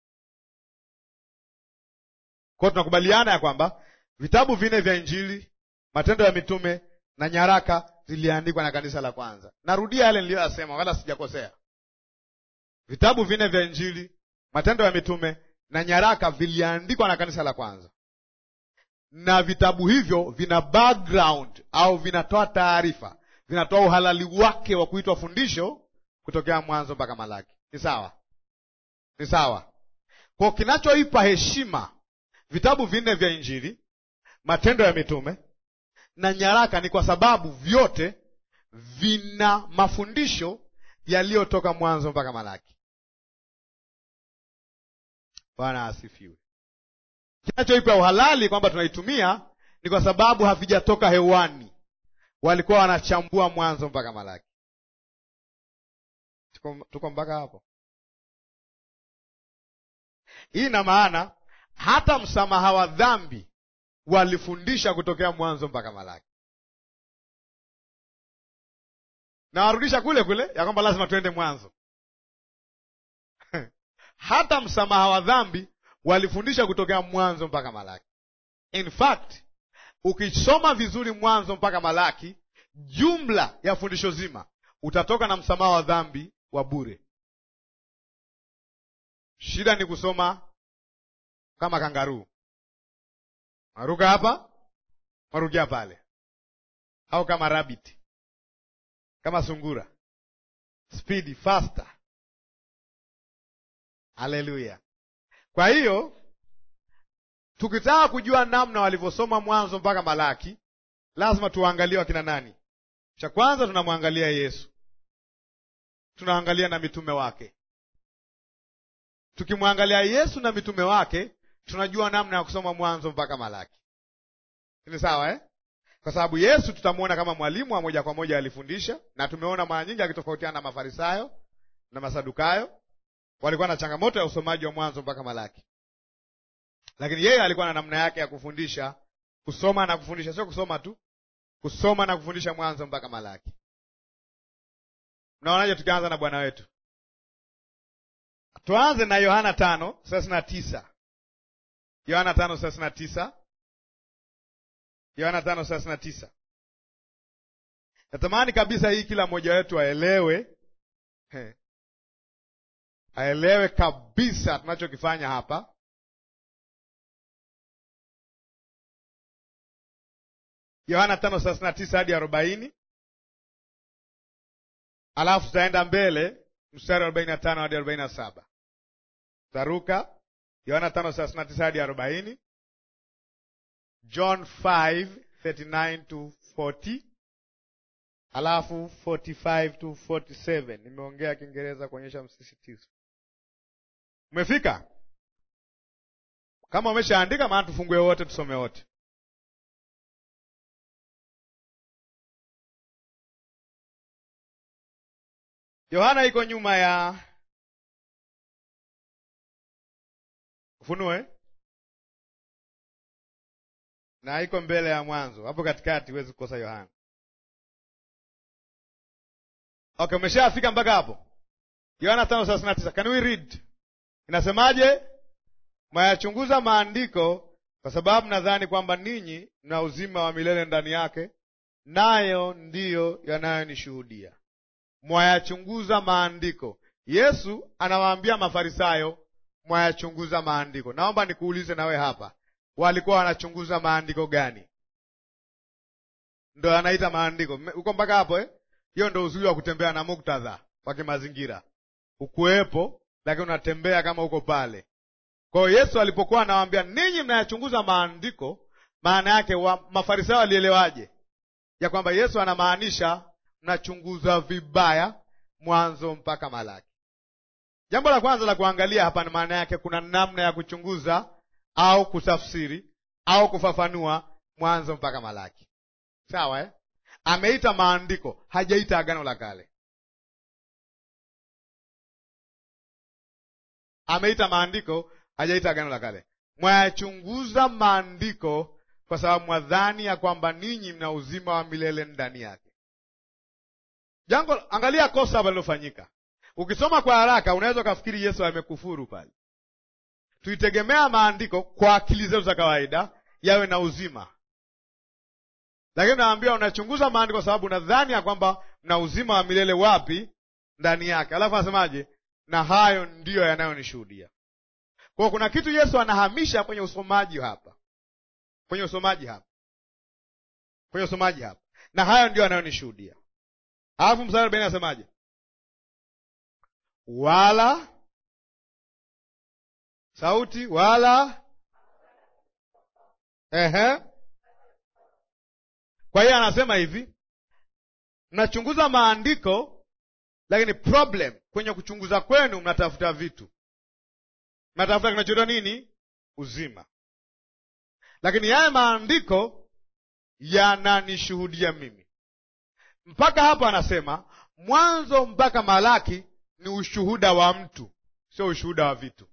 Kwa tunakubaliana ya kwamba vitabu 4 vya Injili, Matendo ya Mitume na nyaraka ziliandikwa na kanisa la kwanza. Narudia yale niliyosema, wala sijakosea. Vitabu 4 vya Injili, Matendo ya Mitume na nyaraka viliandikwa na kanisa la kwanza. Na vitabu hivyo vina background au vinatoa taarifa, vinatoa uhalali wake wa kuitwa fundisho kutokea Mwanzo mpaka Malaki. Ni sawa? Kwa kinachoipa heshima vitabu 4 vya Injili, Matendo ya Mitume na nyaraka ni kwa sababu vyote vina mafundisho yaliyotoka Mwanzo mpaka Malaki. Bwana asifiwe. Kinachoipa uhalali kwamba tunaitumia ni kwa sababu havijatoka hewani, walikuwa wanachambua Mwanzo mpaka Malaki. Tuko mpaka hapo? Hii ina maana hata msamaha wa dhambi walifundisha kutokea Mwanzo mpaka Malaki. Na warudisha kule kule ya kwamba lazima tuende Mwanzo. Hata msamaha wa dhambi walifundisha kutokea Mwanzo mpaka Malaki. In fact, ukisoma vizuri Mwanzo mpaka Malaki, jumla ya fundisho zima utatoka na msamaha wa dhambi wa bure. Shida ni kusoma kama kangaruu, maruka hapa marukia pale, au kama rabbit, kama sungura, speedy faster. Haleluya! Kwa hiyo tukitaka kujua namna walivyosoma Mwanzo mpaka Malaki, lazima tuangalie wakina nani. Cha kwanza tunamwangalia Yesu, tunaangalia na mitume wake. Tukimwangalia Yesu na mitume wake, tunajua namna ya kusoma Mwanzo mpaka Malaki. Ni sawa eh? Kwa sababu Yesu tutamwona kama mwalimu wa moja kwa moja alifundisha, na tumeona mara nyingi akitofautiana na Mafarisayo na Masadukayo. Walikuwa na changamoto ya usomaji wa Mwanzo mpaka Malaki, lakini yeye alikuwa na namna yake ya kufundisha, kusoma na kufundisha. Sio kusoma tu, kusoma na kufundisha Mwanzo mpaka Malaki. Mnaonaje tukianza na Bwana wetu? Tuanze na Yohana 5:39. Yohana 5:39. Yohana 5:39. Natamani kabisa hii kila mmoja wetu aelewe. Aelewe kabisa tunachokifanya hapa. Yohana 5:39 hadi 40. Alafu tutaenda mbele mstari 45 hadi 47. Taruka Yohana 5:39 hadi 40. John 5:39 to 40. Alafu 45 to 47. Nimeongea Kiingereza kuonyesha msisitizo. Umefika? Kama umeshaandika, maana tufungue wote tusome wote. Yohana iko nyuma ya Ufunuo na iko mbele ya Mwanzo. Hapo katikati huwezi kukosa Yohana. Okay, umeshafika mpaka hapo? Yohana 5:39. Can we read? Inasemaje? Mwayachunguza maandiko kwa sababu nadhani kwamba ninyi mna uzima wa milele ndani yake, nayo ndiyo yanayonishuhudia. Mwayachunguza maandiko. Yesu anawaambia Mafarisayo, mwayachunguza maandiko. Naomba nikuulize nawe hapa, walikuwa wanachunguza maandiko gani? Ndio anaita maandiko. Uko mpaka hapo eh? Hiyo ndio uzuri wa kutembea na muktadha wa kimazingira. Ukuepo lakini unatembea kama uko pale. Kwa hiyo Yesu alipokuwa anawaambia ninyi mnayachunguza maandiko, maana yake Mafarisayo walielewaje? Ya kwamba Yesu anamaanisha mnachunguza vibaya Mwanzo mpaka Malaki. Jambo la kwanza la kuangalia hapa ni maana yake kuna namna ya kuchunguza au kutafsiri au kufafanua Mwanzo mpaka Malaki. Sawa eh? Ameita maandiko, hajaita Agano la Kale. Ameita maandiko, hajaita Agano la Kale. Mwayachunguza maandiko kwa sababu mwadhani ya kwamba ninyi mna uzima wa milele ndani yake. Angalia kosa lililofanyika. Ukisoma kwa haraka unaweza kufikiri Yesu amekufuru pale. Tuitegemea maandiko kwa akili zetu za kawaida yawe na uzima. Lakini naambia unachunguza maandiko kwa sababu unadhani ya kwamba mna uzima wa milele wapi? Ndani yake. Alafu anasemaje? Na hayo ndiyo yanayonishuhudia. Kwa hiyo kuna kitu Yesu anahamisha kwenye usomaji hapa. Kwenye usomaji hapa. Na hayo ndiyo yanayonishuhudia. Alafu mstari 40 anasemaje? Wala sauti wala Kwa hiyo anasema hivi, mnachunguza maandiko, lakini problem kwenye kuchunguza kwenu mnatafuta vitu. Mnatafuta kinachoitwa nini? Uzima. lakini yale maandiko yananishuhudia mimi. Mpaka hapo anasema Mwanzo mpaka Malaki ni ushuhuda wa mtu, sio ushuhuda wa vitu.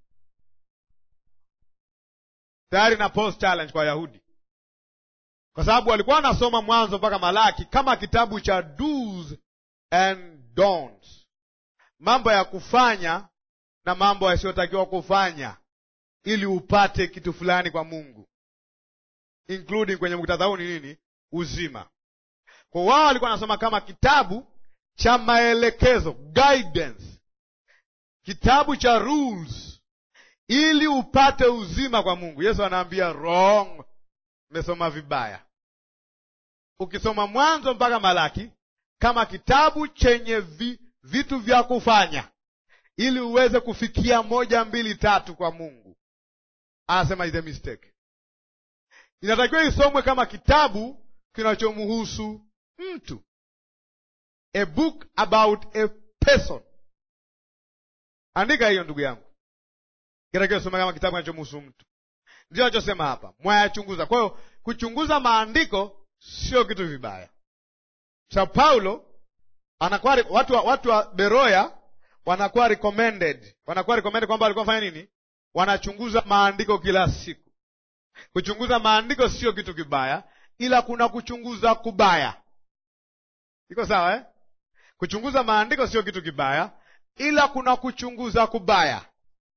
Tayari na post challenge kwa Wayahudi, kwa sababu walikuwa wanasoma Mwanzo mpaka Malaki kama kitabu cha do's and don'ts, mambo ya kufanya na mambo yasiyotakiwa kufanya ili upate kitu fulani kwa Mungu, including kwenye muktadha huu ni nini? Uzima. Kwa wao walikuwa wanasoma kama kitabu cha maelekezo, guidance, kitabu cha rules ili upate uzima kwa Mungu. Yesu anaambia wrong, umesoma vibaya. Ukisoma Mwanzo mpaka Malaki kama kitabu chenye vitu vya kufanya ili uweze kufikia 1, 2, 3 kwa Mungu, anasema is a mistake. Inatakiwa isomwe kama kitabu kinachomhusu mtu, a book about a person. Andika hiyo ndugu yangu, inatakiwa isomwe kama kitabu kinachomhusu mtu. Ndio anachosema hapa, mwayachunguza. Kwa hiyo kuchunguza maandiko sio kitu vibaya. Sa Paulo anakuwa watu wa Beroya wanakuwa recommended kwamba walikuwa fanya nini? Wanachunguza maandiko kila siku. Kuchunguza maandiko sio kitu kibaya, ila kuna kuchunguza kubaya. Iko sawa eh? Kuchunguza maandiko sio kitu kibaya, ila kuna kuchunguza kubaya.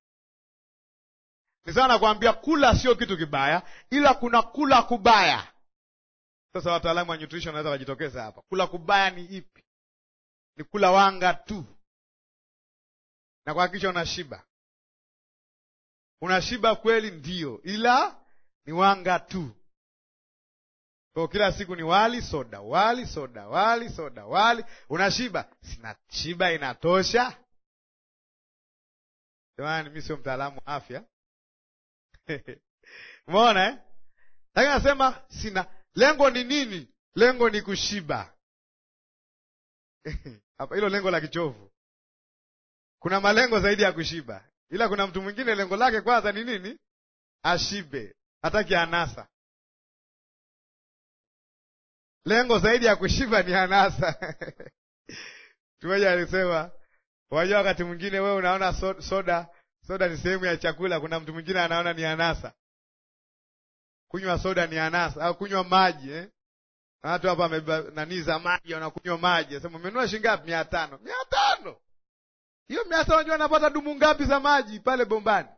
Ni sawa na kuambia kula sio kitu kibaya, ila kuna kula kubaya. Sasa wataalamu wa nutrition wanaweza kujitokeza hapa. Kula kubaya ni ipi? Ni kula wanga tu na kuhakikisha unashiba. Unashiba kweli ndio, ila ni wanga tu. Kwa kila siku ni wali soda, wali soda, wali soda, wali. Unashiba? Sina shiba, inatosha. Jamani, mimi sio mtaalamu wa afya. Umeona eh? Lakini nasema sina. Lengo ni nini? Lengo ni kushiba. Hapa hilo lengo la kichovu. Kuna malengo zaidi ya kushiba. Ila kuna mtu mwingine lengo lake kwanza ni nini? Ashibe. Hataki anasa. Lengo zaidi ya kushiba ni anasa. Tumoja alisema, wajua wakati mwingine wewe unaona soda ni sehemu ya chakula, kuna mtu mwingine anaona ni anasa. Kunywa soda ni anasa, au kunywa maji eh? Watu hapa naniza maji, wanakunywa maji. Sasa umenunua shilingi ngapi? 500. 500. Hiyo 500 unajua anapata dumu ngapi za maji pale bombani?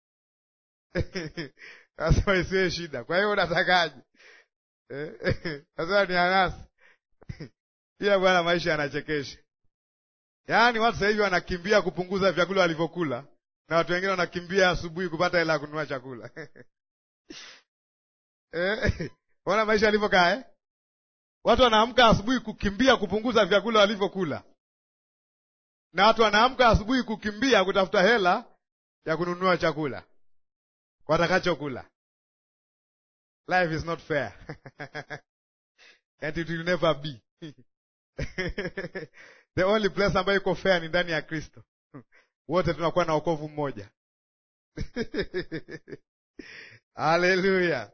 Sasa isiwe shida. Kwa hiyo unatakaje? Sasa ni anasa. Pia bwana, maisha yanachekesha. Yaani watu sasa hivi wanakimbia kupunguza vyakula walivyokula, na watu wengine wanakimbia asubuhi kupata hela ya kununua chakula. Wana maisha yalivyokaa eh? Watu wanaamka asubuhi kukimbia kupunguza vyakula walivyokula, na watu wanaamka asubuhi kukimbia kutafuta hela ya kununua chakula watakachokula. Life is not fair. And it will never be. The only place ambayo iko fair ni ndani ya Kristo. Wote tunakuwa na wokovu mmoja. Haleluya.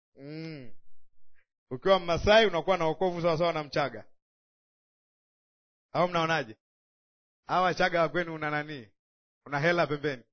Ukiwa Mmasai unakuwa na wokovu sawa sawa na Mchaga. Au mnaonaje? Hawa Wachaga wa kwenu una nani? Una hela pembeni.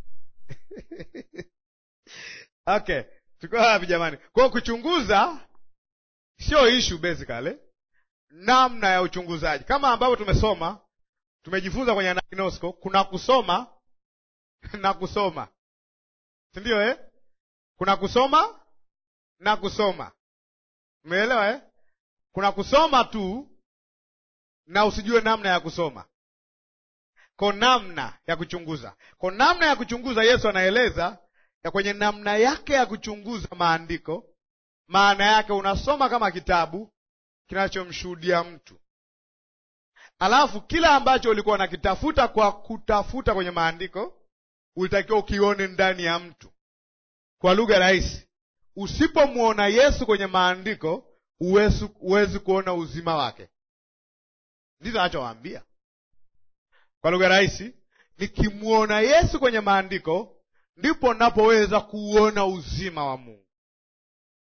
Okay, tuko wapi jamani? Kwa kuchunguza sio issue basically. Namna ya uchunguzaji kama ambavyo tumejifunza kwenye Gnosko, kuna kusoma na kusoma. Si ndio eh? Kuna kusoma na kusoma. Umeelewa eh? Kuna kusoma tu na usijue namna ya kusoma. Kwa namna ya kuchunguza. Kwa namna ya kuchunguza Yesu anaeleza ya kwenye namna yake ya kuchunguza maandiko. Maana yake unasoma kama kitabu kinachomshuhudia mtu. Alafu kila ambacho ulikuwa unakitafuta kwa kutafuta kwenye maandiko ulitakiwa ukione ndani ya mtu. Kwa lugha rahisi, usipomuona Yesu kwenye maandiko huwezi kuona uzima wake. Ndizo anachowaambia. Kwa lugha rahisi, nikimuona Yesu kwenye maandiko ndipo napoweza kuona uzima wa Mungu.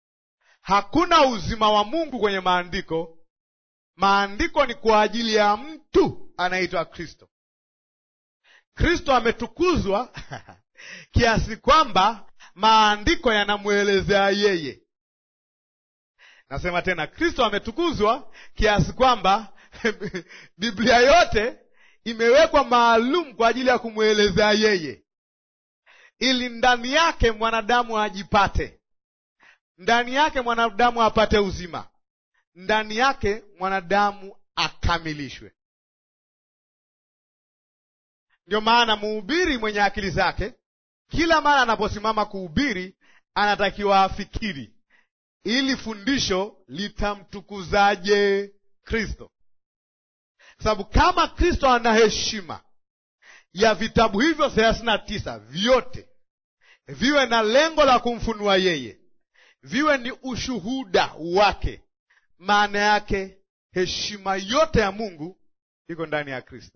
Hakuna uzima wa Mungu kwenye maandiko. Maandiko ni kwa ajili ya mtu anaitwa Kristo. Kristo ametukuzwa kiasi kwamba maandiko yanamwelezea yeye. Nasema tena, Kristo ametukuzwa kiasi kwamba Biblia yote imewekwa maalum kwa ajili ya kumwelezea yeye, ili ndani yake mwanadamu ajipate, ndani yake mwanadamu apate uzima, ndani yake mwanadamu akamilishwe. Ndio maana mhubiri mwenye akili zake kila mara anaposimama kuhubiri anatakiwa afikiri, ili fundisho litamtukuzaje Kristo. Kwa sababu kama Kristo ana heshima ya vitabu hivyo 39 vyote viwe na lengo la kumfunua yeye, viwe ni ushuhuda wake, maana yake heshima yote ya Mungu iko ndani ya Kristo.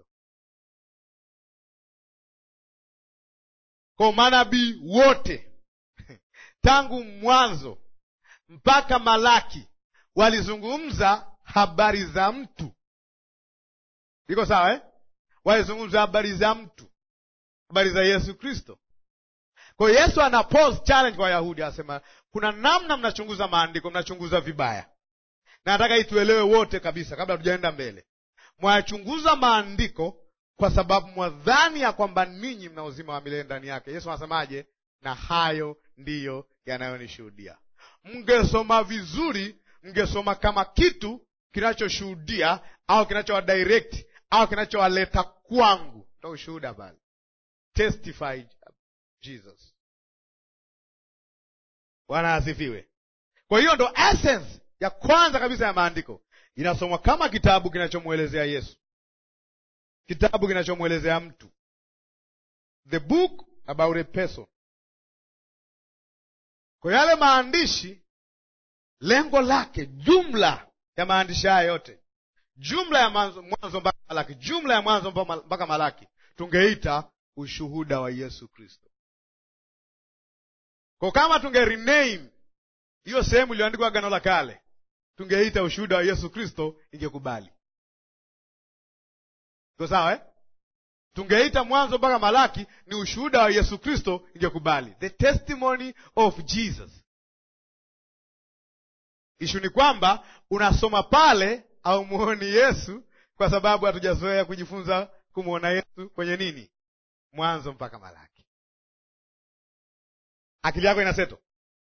Kwa manabii wote tangu mwanzo mpaka Malaki walizungumza habari za mtu. Iko sawa eh? Walizungumza habari za mtu, habari za Yesu Kristo. Kwa hiyo Yesu ana pose challenge kwa Wayahudi, asema kuna namna mnachunguza maandiko, mnachunguza vibaya. Na nataka ituelewe wote kabisa kabla tujaenda mbele. Mwachunguza maandiko kwa sababu mwadhani ya kwamba ninyi mna uzima wa milele ndani yake. Yesu anasemaje? Na hayo ndiyo yanayonishuhudia. Mngesoma vizuri, mngesoma kama kitu kinachoshuhudia au kinachowadirect au kinachowaleta kwangu. Ndio ushuhuda pale. Testified Jesus. Bwana asifiwe. Kwa hiyo ndo essence ya kwanza kabisa ya maandiko. Inasomwa kama kitabu kinachomuelezea Yesu, kitabu kinachomuelezea mtu, the book about a person. Kwa yale maandishi, lengo lake, jumla ya maandishi haya yote, jumla ya mwanzo mpaka Malaki, jumla ya mwanzo mpaka Malaki, tungeita ushuhuda wa Yesu Kristo. Kwa kama tunge rename hiyo sehemu iliyoandikwa Agano la Kale, tungeita ushuhuda wa Yesu Kristo, ingekubali. Kwa sawa eh? Tungeita mwanzo mpaka Malaki ni ushuhuda wa Yesu Kristo, ingekubali. The testimony of Jesus. Ishu ni kwamba unasoma pale au muoni Yesu kwa sababu hatujazoea kujifunza kumuona Yesu kwenye nini? Mwanzo mpaka Malaki. Akili yako inaseto.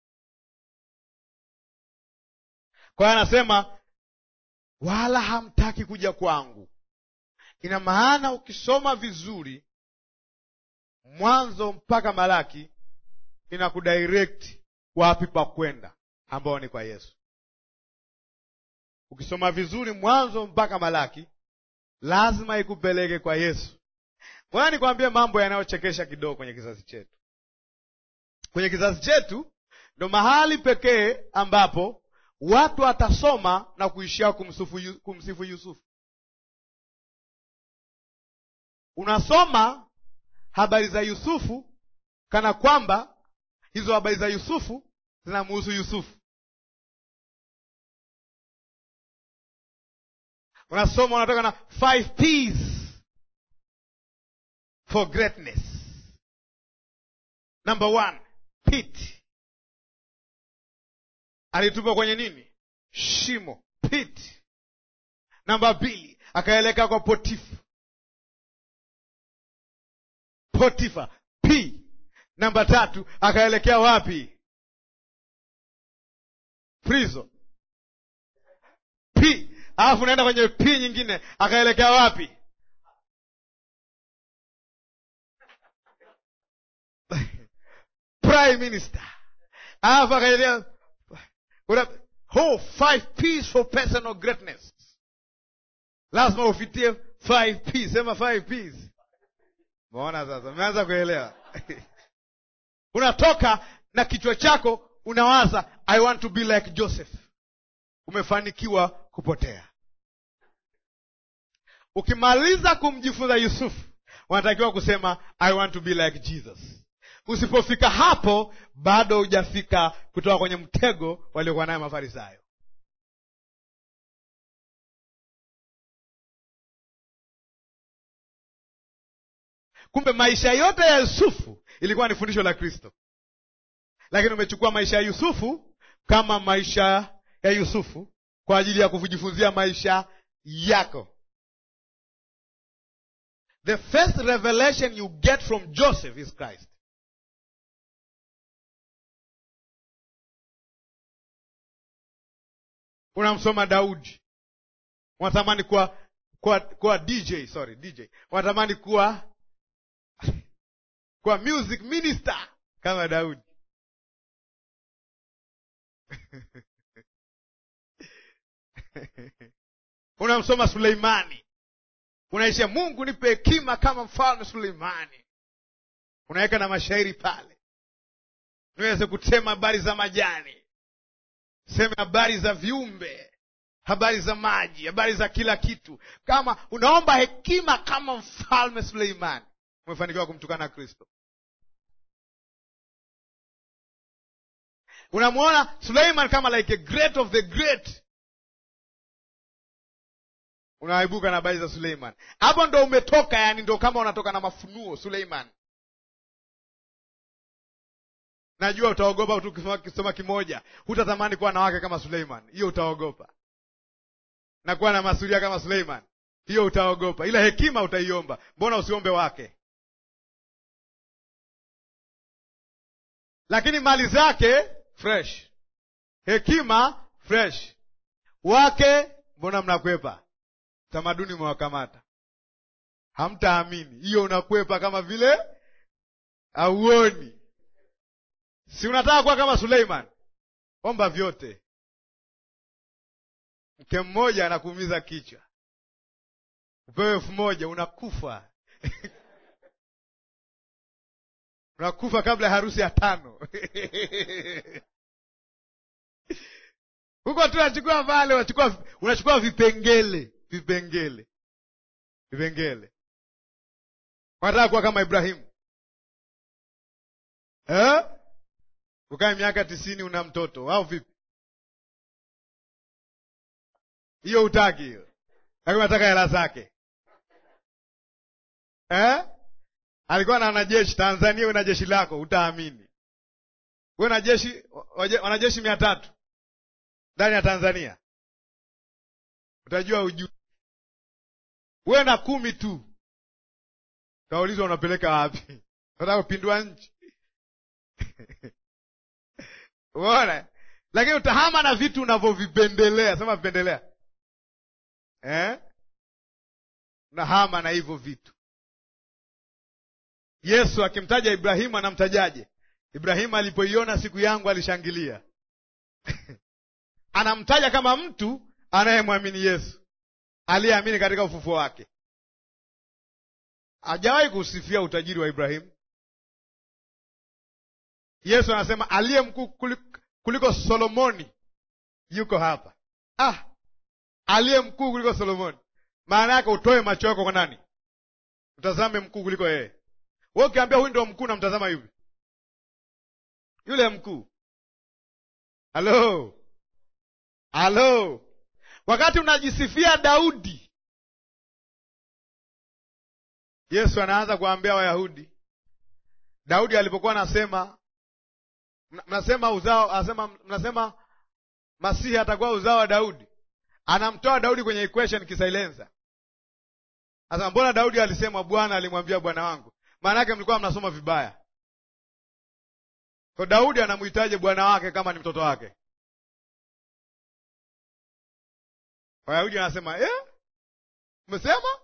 Kwa hiyo anasema wala hamtaki kuja kwangu. Ina maana ukisoma vizuri mwanzo mpaka Malaki inakudirect wapi pa kwenda, ambao ni kwa Yesu. Ukisoma vizuri mwanzo mpaka Malaki lazima ikupeleke kwa Yesu. Bwana, nikwambie mambo yanayochekesha kidogo kwenye kizazi chetu. Kwenye kizazi chetu ndo mahali pekee ambapo watu watasoma na kuishia kumsifu Yusufu. Unasoma habari za Yusufu kana kwamba hizo habari za Yusufu zinamhusu Yusufu. Unasoma unatoka na 5 P's for greatness. Number 1, pit. Alitupwa kwenye nini? Shimo, pit. Number 2, akaelekea kwa Potifa, P. Number 3, akaelekea wapi? Prison, P. Alafu naenda kwenye P nyingine, akaelekea wapi? Prime Minister. Alafu akaelekea 5 P's for personal greatness. Lazima ufitie 5 P's. Sema 5 P's. Mbona sasa umeanza kuelewa? Unatoka na kichwa chako unawaza I want to be like Joseph. Umefanikiwa kupotea. Ukimaliza kumjifunza Yusufu, unatakiwa kusema I want to be like Jesus. Usipofika hapo, bado hujafika kutoka kwenye mtego waliokuwa nayo Mafarisayo. Kumbe maisha yote ya Yusufu ilikuwa ni fundisho la Kristo, lakini umechukua maisha ya Yusufu kama maisha ya Yusufu kwa ajili ya kujifunzia maisha yako. The first revelation you get from Joseph is Christ. Unamsoma Daudi, unatamani kuwa DJ, unatamani kuwa music minister kama Daudi. Unamsoma Suleimani, unaisha Mungu nipe hekima kama mfalme Suleimani. Unaweka na mashairi pale, niweze kutema habari za majani, sema habari za viumbe, habari za maji, habari za kila kitu. Kama unaomba hekima kama mfalme Suleimani, umefanikiwa kumtukana Kristo. Unamuona Suleiman kama like a great of the great, unaibuka na habari za Suleiman. Hapo ndo umetoka, yani ndo kama unatoka na mafunuo Suleiman. Najua utaogopa ukisoma kimoja, hutatamani kuwa na wake kama Suleiman, hiyo utaogopa. Na kuwa na masuria kama Suleiman, hiyo utaogopa. Ila hekima utaiomba. Mbona usiombe wake? Lakini mali zake fresh, hekima fresh, wake mbona mnakwepa? Tamaduni mwakamata, hamtaamini. Hiyo unakwepa kama vile auoni. Si unataka kuwa kama Suleiman? Omba vyote. Mke mmoja anakuumiza kichwa, upewe 1000 unakufa. Unakufa kabla ya harusi ya 5. Huko tu unachukua vale, unachukua vipengele. Unataka kuwa kama Ibrahimu. Ukae miaka 90 una mtoto au vipi? Hiyo utaki hiyo. Lakini unataka hela zake. Alikuwa na wanajeshi Tanzania, una jeshi lako, utaamini. Wewe na jeshi, wanajeshi 300 ndani ya Tanzania. Utajua ujui. Wewe na 10 tu. Kaulizwa unapeleka wapi? Unataka kupindua nchi. Unaona? Lakini utahama na vitu unavyovipendelea. Sema vipendelea. Unahama na hivyo vitu. Yesu akimtaja Ibrahimu anamtajaje? Ibrahimu alipoiona siku yangu alishangilia. Anamtaja kama mtu anayemwamini Yesu, aliyeamini katika ufufuo wake. Hajawahi kusifia utajiri wa Ibrahimu. Yesu anasema aliye mkuu kuliko Solomoni yuko hapa. Aliye mkuu kuliko Solomoni. Maana yake utoe macho yako kwa nani? Utazame mkuu kuliko yeye. Wewe ukiambia huyu ndio mkuu, na mtazama yupi? Yule mkuu. Halo. Wakati unajisifia Daudi, Yesu anaanza kuambia Wayahudi. Daudi alipokuwa anasema, mnasema Masihi atakuwa uzao wa Daudi. Anamtoa Daudi kwenye equation kisailenza. Sasa mbona Daudi alisema Bwana alimwambia Bwana wangu? Maana yake mlikuwa mnasoma vibaya. Kwa Daudi anamuhitaji bwana wake kama ni mtoto wake. Wayahudi anasema, umesema?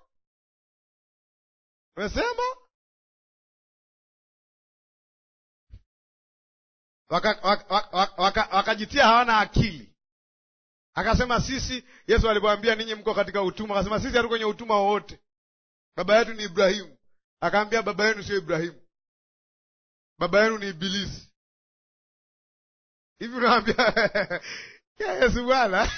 Wakajitia hawana akili. Akasema sisi, Yesu alipoambia ninyi mko katika utumwa, akasema sisi hatuko kwenye utumwa wowote. Baba yetu ni Ibrahimu. Akaambia baba yenu sio Ibrahimu. Baba yenu ni Ibilisi. Hivi unaambia Yesu bwana.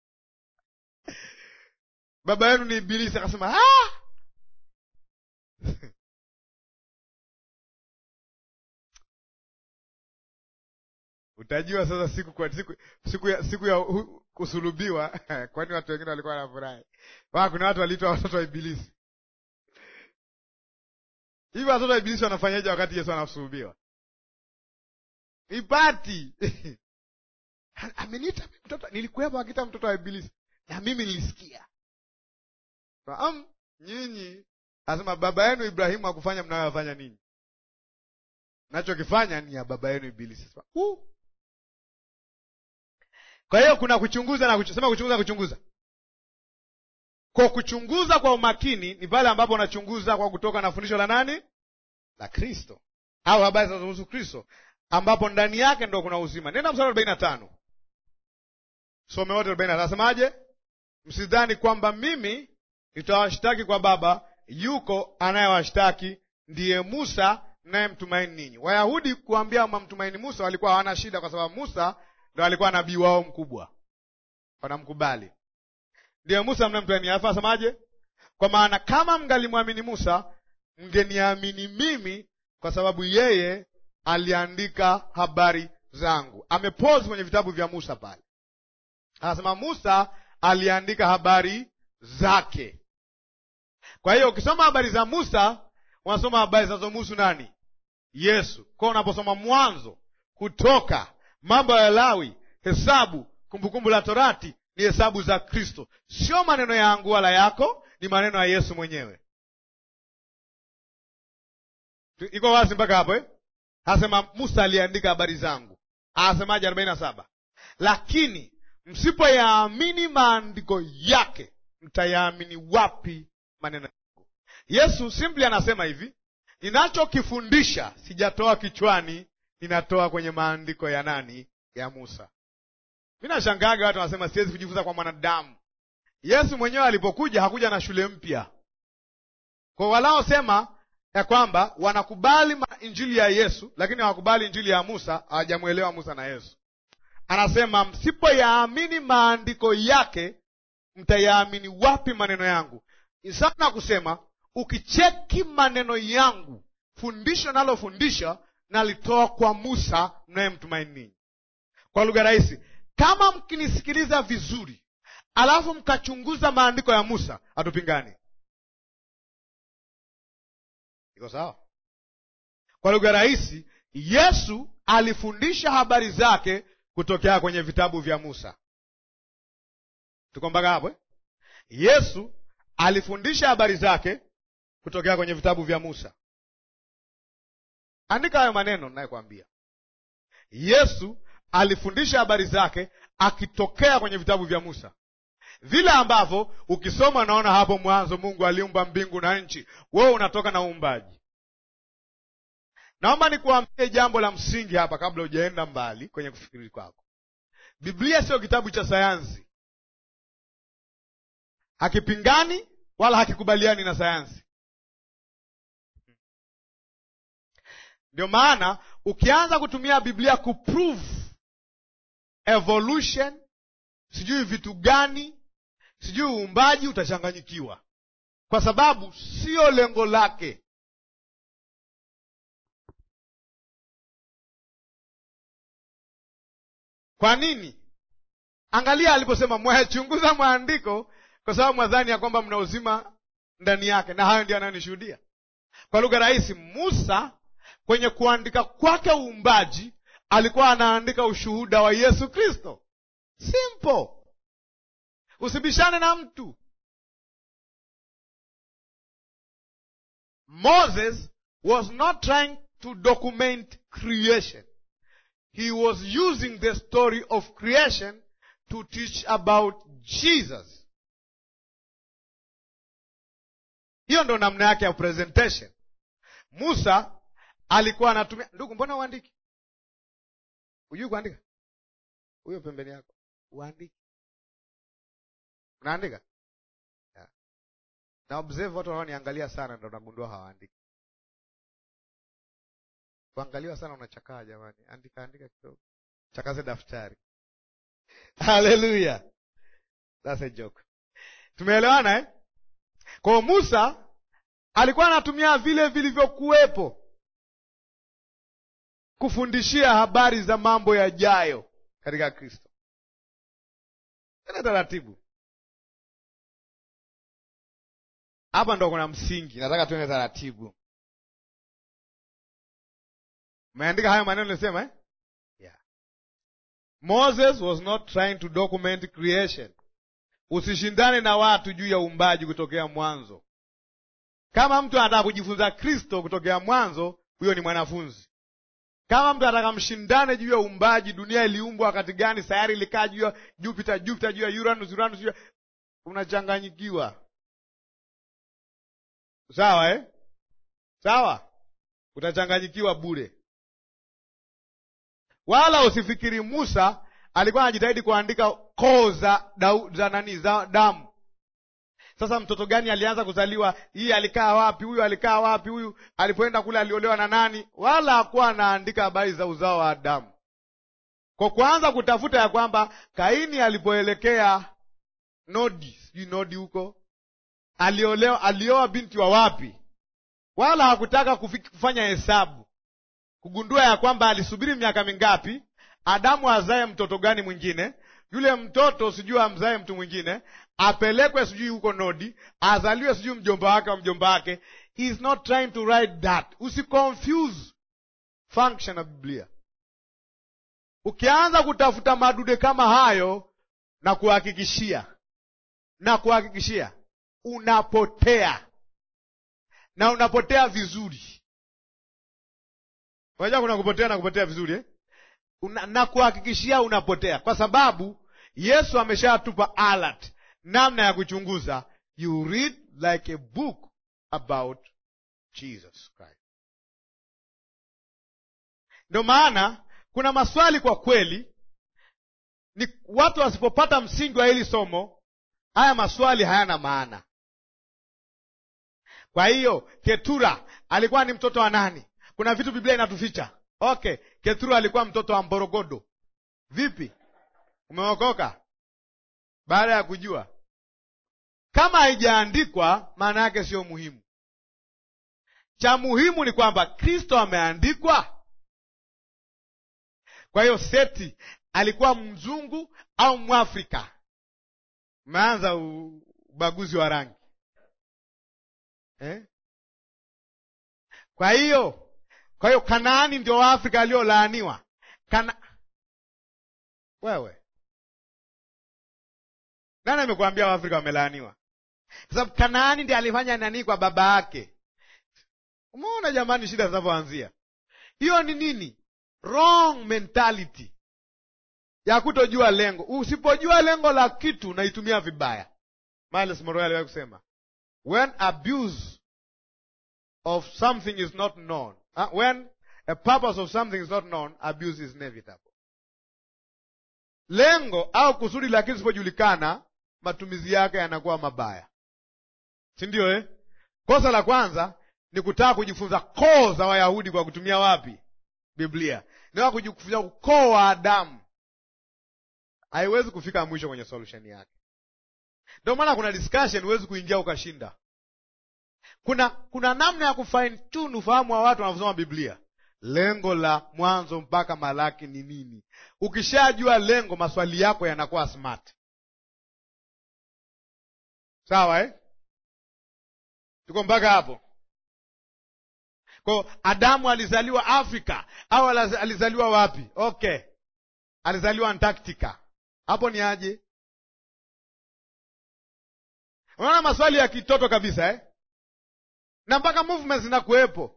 Baba yenu ni Ibilisi. Akasema Utajua sasa siku ya kusulubiwa. Kwani watu wengine walikuwa wanafurahi? Kuna watu waliitwa watoto wa Ibilisi. Hivi watoto wa Ibilisi wanafanyaje wakati Yesu anasulubiwa? Ipati. Ameniita mtoto, nilikuwepo akita mtoto wa Ibilisi. Na mimi nilisikia. Nyinyi, asema baba yenu Ibrahimu hakufanya mnayofanya ninyi. Nachokifanya ni ya baba yenu Ibilisi. Kwa hiyo kuna kuchunguza na kuchunguza. Kwa kuchunguza kwa umakini ni pale ambapo unachunguza kwa kutoka na fundisho la nani? La Kristo. Au habari zinazohusu Kristo, ambapo ndani yake ndo kuna uzima. Nenda mstari 45. Some wote 45. Nasemaje? Msidhani kwamba mimi nitawashtaki kwa Baba, yuko anayewashtaki, ndiye Musa mnayemtumaini ninyi. Wayahudi kuambia mtumaini Musa walikuwa hawana shida, kwa sababu Musa ndo alikuwa nabii wao mkubwa. Wanamkubali. Ndiye Musa mnayemtumaini. Alafu asemaje? Kwa maana kama mngalimwamini Musa, mngeniamini mimi, kwa sababu yeye aliandika habari zangu. Amepose kwenye vitabu vya Musa pale. Anasema Musa aliandika habari zake. Kwa hiyo ukisoma habari za Musa, unasoma habari zinazomhusu nani? Yesu. Kwa unaposoma Mwanzo, Kutoka, Mambo ya Lawi, Hesabu, Kumbukumbu la Torati, ni hesabu za Kristo. Sio maneno yangu wala yako, ni maneno ya Yesu mwenyewe. Iko wazi mpaka hapo eh? Anasema Musa aliandika habari zangu. Anasemaje 47? Lakini msipoyaamini maandiko yake, mtayaamini wapi maneno yangu? Yesu simply anasema hivi, ninachokifundisha sijatoa kichwani, ninatoa kwenye maandiko ya nani? Ya Musa. Mimi nashangaga watu wanasema siwezi kujifunza kwa mwanadamu. Yesu mwenyewe alipokuja hakuja na shule mpya. Kwa walao sema ya kwamba wanakubali injili ya Yesu lakini hawakubali injili ya Musa, hawajamuelewa Musa na Yesu. Anasema msipoyaamini maandiko yake, mtayaamini wapi maneno yangu? Isana kusema ukicheki maneno yangu, fundisho nalofundisha nalitoa kwa Musa mnayemtumaini ninyi. Kwa lugha rahisi, kama mkinisikiliza vizuri alafu mkachunguza maandiko ya Musa, hatupingani. Iko sawa? Kwa lugha rahisi, Yesu alifundisha habari zake kutokea kwenye vitabu vya Musa. Tuko mpaka hapo eh? Yesu alifundisha habari zake kutokea kwenye vitabu vya Musa. Andika hayo maneno ninayokuambia. Yesu alifundisha habari zake akitokea kwenye vitabu vya Musa. Vile ambavyo ukisoma naona hapo mwanzo Mungu aliumba mbingu na nchi. Wewe unatoka na uumbaji. Naomba nikuambie jambo la msingi hapa kabla hujaenda mbali kwenye kufikiri kwako. Biblia sio kitabu cha sayansi. Hakipingani wala hakikubaliani na sayansi. Ndio maana ukianza kutumia Biblia kuprove evolution, sijui vitu gani, sijui uumbaji, utachanganyikiwa. Kwa sababu sio lengo lake. Kwa nini? Angalia aliposema mwachunguza maandiko kwa sababu mwadhani ya kwamba mna uzima ndani yake, na hayo ndio anayonishuhudia. Kwa lugha rahisi, Musa kwenye kuandika kwake uumbaji alikuwa anaandika ushuhuda wa Yesu Kristo. Simple. Usibishane na mtu. Moses was not trying to document creation. He was using the story of creation to teach about Jesus. Hiyo ndo namna yake ya presentation. Musa alikuwa anatumia, ndugu mbona uandiki? Hujui kuandika? Huyo pembeni yako. Uandiki. Unaandika? Yeah. Na observe watu wanaoniangalia sana ndo nagundua hawaandiki. Kuangaliwa sana unachakaa jamani. Andika kidogo. Chakaze daftari. Hallelujah. That's a joke. Tumeelewana eh? Kwa Musa alikuwa anatumia vile vilivyokuwepo. kufundishia habari za mambo yajayo katika Kristo. Tena taratibu. Hapa ndo kuna msingi, nataka tuende taratibu. Umeandika hayo maneno nilisema Yeah. Moses was not trying to document creation. Usishindane na watu juu ya uumbaji kutokea mwanzo. Kama mtu anataka kujifunza Kristo kutokea mwanzo, huyo ni mwanafunzi. Kama mtu anataka mshindane juu ya uumbaji, dunia iliumbwa wakati gani, sayari ilikaa juu ya Jupiter juu ya Uranus, unachanganyikiwa. Sawa Sawa? Utachanganyikiwa bure. Wala usifikiri Musa alikuwa anajitahidi kuandika koo za damu. Sasa mtoto gani alianza kuzaliwa, hii alikaa wapi, huyu alikaa wapi, huyu alipoenda kule aliolewa na nani, wala hakuwa anaandika habari za uzao wa Adamu. Kwa kuanza kutafuta ya kwamba Kaini alipoelekea Nodi huko, alioa binti wa wapi, wala hakutaka kufanya hesabu kugundua ya kwamba alisubiri miaka mingapi Adamu azae mtoto gani mwingine, yule mtoto sijui amzae mtu mwingine, apelekwe sijui huko Nodi, azaliwe sijui mjomba wake wa mjomba wake. He is not trying to write that. Usiconfuse function of Biblia. Ukianza kutafuta madude kama hayo, na kuhakikishia unapotea, na unapotea vizuri. Unajua kuna kupotea na kupotea vizuri na kuhakikishia unapotea, kwa sababu Yesu ameshatupa alert, namna ya kuchunguza. You read like a book about Jesus Christ. Ndio maana kuna maswali kwa kweli, ni watu wasipopata msingi wa hili somo, haya maswali hayana maana. Kwa hiyo Ketura alikuwa ni mtoto wa nani? Kuna vitu Biblia inatuficha. Okay, Ketura alikuwa mtoto wa Mborogodo. Vipi? Umeokoka baada ya kujua? Kama haijaandikwa, maana yake sio muhimu. Cha muhimu ni kwamba Kristo ameandikwa. Kwa hiyo Seti alikuwa mzungu au Mwafrika? Umeanza ubaguzi wa rangi Kwa hiyo Kanaani ndio Waafrika aliolaaniwa. Wewe nani amekuambia Waafrika wamelaaniwa? Kwa sababu Kanaani ndiye alifanya nani kwa baba yake. Umeona jamani shida zinavyoanzia? Hiyo ni nini? Wrong mentality ya kutojua lengo. Usipojua lengo la kitu unaitumia vibaya. Miles Monroe aliwahi kusema, when abuse of something is not known, when a purpose of something is not known, abuse is inevitable. Lengo au kusudi la kitu sipojulikana, matumizi yake yanakuwa mabaya, si ndio? Kosa la kwanza ni kutaka kujifunza koo za Wayahudi kwa kutumia wapi? Biblia. Ndio kujifunza ukoo wa Adamu, haiwezi kufika mwisho kwenye solution yake. Ndio maana kuna discussion, huwezi kuingia ukashinda. Kuna namna ya kufine tune ufahamu wa watu wanaosoma Biblia. Lengo la Mwanzo mpaka Malaki ni nini? Ukishajua lengo, maswali yako yanakuwa smart. Sawa Tuko mpaka hapo? Kwa Adamu alizaliwa Afrika au alizaliwa wapi? Okay, alizaliwa Antarctica. Hapo ni aje? Unaona maswali ya kitoto kabisa na mpaka movements zinakuwepo.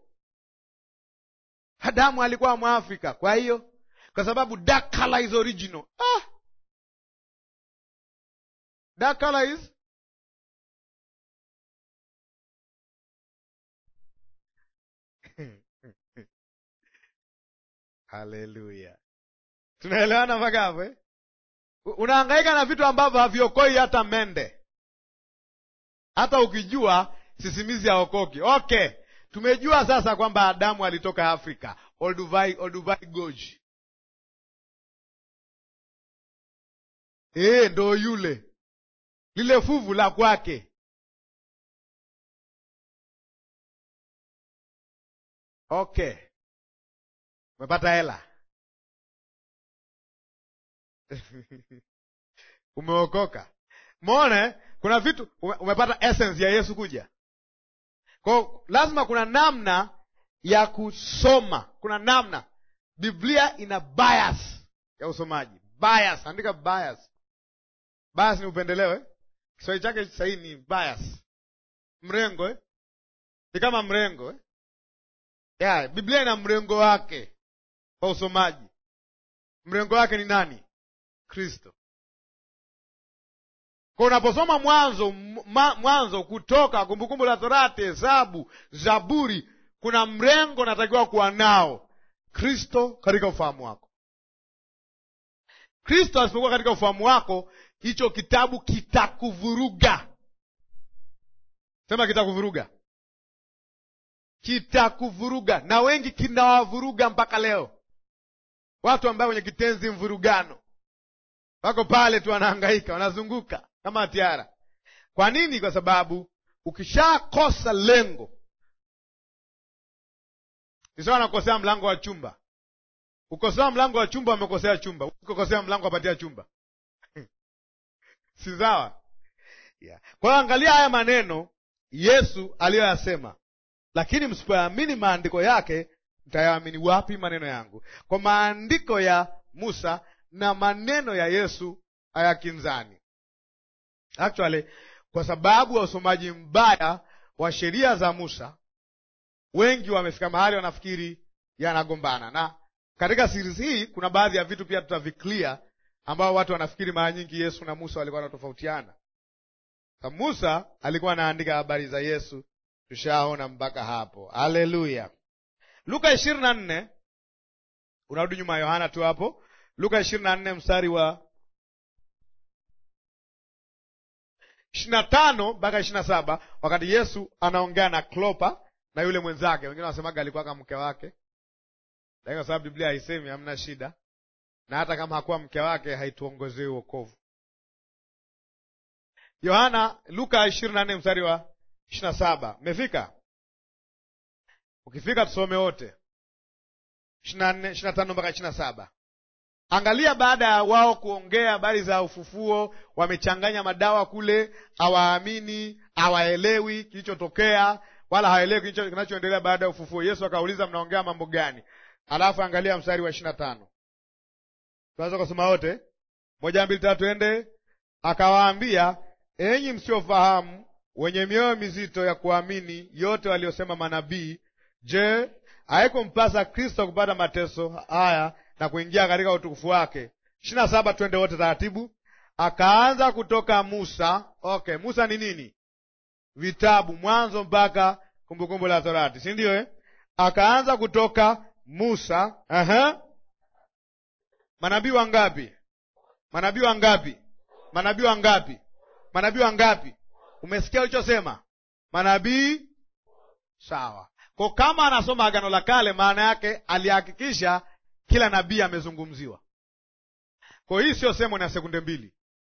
Adamu alikuwa Mwafrika, kwa hiyo kwa sababu dark color is original. Dark color is haleluya. Tunaelewana mpaka hapo Unahangaika na vitu ambavyo haviokoi hata mende. Hata ukijua sisimizi haokoki. Okay, tumejua sasa kwamba Adamu alitoka Afrika, Olduvai Gorge. Ndo yule, lile fuvu la kwake. Okay, Umepata hela. Umeokoka. Umeona kuna vitu umepata essence ya Yesu kuja. Kwa lazima kuna namna ya kusoma. Kuna namna. Biblia ina bias ya usomaji. Bias, andika bias. Bias ni upendeleo Kiswahili chake sahihi ni bias. Mrengo Ni kama mrengo Biblia ina mrengo wake kwa usomaji. Mrengo wake ni nani? Kristo. Kwa unaposoma Mwanzo, Kutoka, Kumbukumbu la Torati, Hesabu, Zaburi, kuna mrengo natakiwa kuwa nao. Kristo katika ufahamu wako. Kristo asipokuwa katika ufahamu wako, hicho kitabu kitakuvuruga. Sema kitakuvuruga. Kitakuvuruga. Na wengi kinawavuruga mpaka leo. Watu ambao wenye kitenzi mvurugano wako pale tu wanahangaika, wanazunguka kama tiara. Kwa nini? Kwa sababu ukishakosa lengo, ni sawa na kukosea mlango wa chumba. Ukosea mlango wa chumba, umekosea chumba. Ukikosea mlango wapatia chumba. Si sawa? Yeah. Kwa hiyo angalia haya maneno Yesu aliyoyasema. Lakini msipoamini maandiko yake, mtayaamini wapi maneno yangu? Kwa maandiko ya Musa na maneno ya Yesu hayakinzani. Actually, kwa sababu ya usomaji mbaya wa sheria za Musa, wengi wamefika mahali wanafikiri yanagombana. Na katika series hii kuna baadhi ya vitu pia tutaviklia ambao watu wanafikiri mara nyingi Yesu na Musa walikuwa wanatofautiana. Musa alikuwa anaandika habari za Yesu, tushaona mpaka hapo. Haleluya. Luka 24, unarudi nyuma Yohana tu hapo. Luka 24 mstari wa 25 mpaka 27, wakati Yesu anaongea na Klopa na yule mwenzake. Wengine wanasemaga alikuwa kama mke wake. Lakini kwa sababu Biblia haisemi, hamna shida. Na hata kama hakuwa mke wake haituongozei wokovu. Luka 24 mstari wa 27. Umefika? Ukifika tusome wote. 24, 25 mpaka 27. Angalia, baada ya wao kuongea habari za ufufuo, wamechanganya madawa kule, hawaamini, hawaelewi kilichotokea, wala hawaelewi kinachoendelea baada ya ufufuo. Yesu akauliza, mnaongea mambo gani? Alafu angalia mstari wa 25. Tuanze kusoma wote. 1, 2, 3 ende. Akawaambia, enyi msiofahamu, wenye mioyo mizito ya kuamini yote waliosema manabii, je, haikumpasa Kristo kupata mateso haya na kuingia katika utukufu wake? 27 twende wote taratibu. Akaanza kutoka Musa. Okay, Musa ni nini? Vitabu, Mwanzo mpaka Kumbukumbu la Torati, si ndio Akaanza kutoka Musa. Manabii wangapi? Manabii wangapi? Manabii wangapi? Manabii wangapi? Umesikia ulichosema? Manabii. Sawa. Kwa kama anasoma Agano la Kale, maana yake alihakikisha kila nabii amezungumziwa. Kwa hii sio semo na sekunde mbili,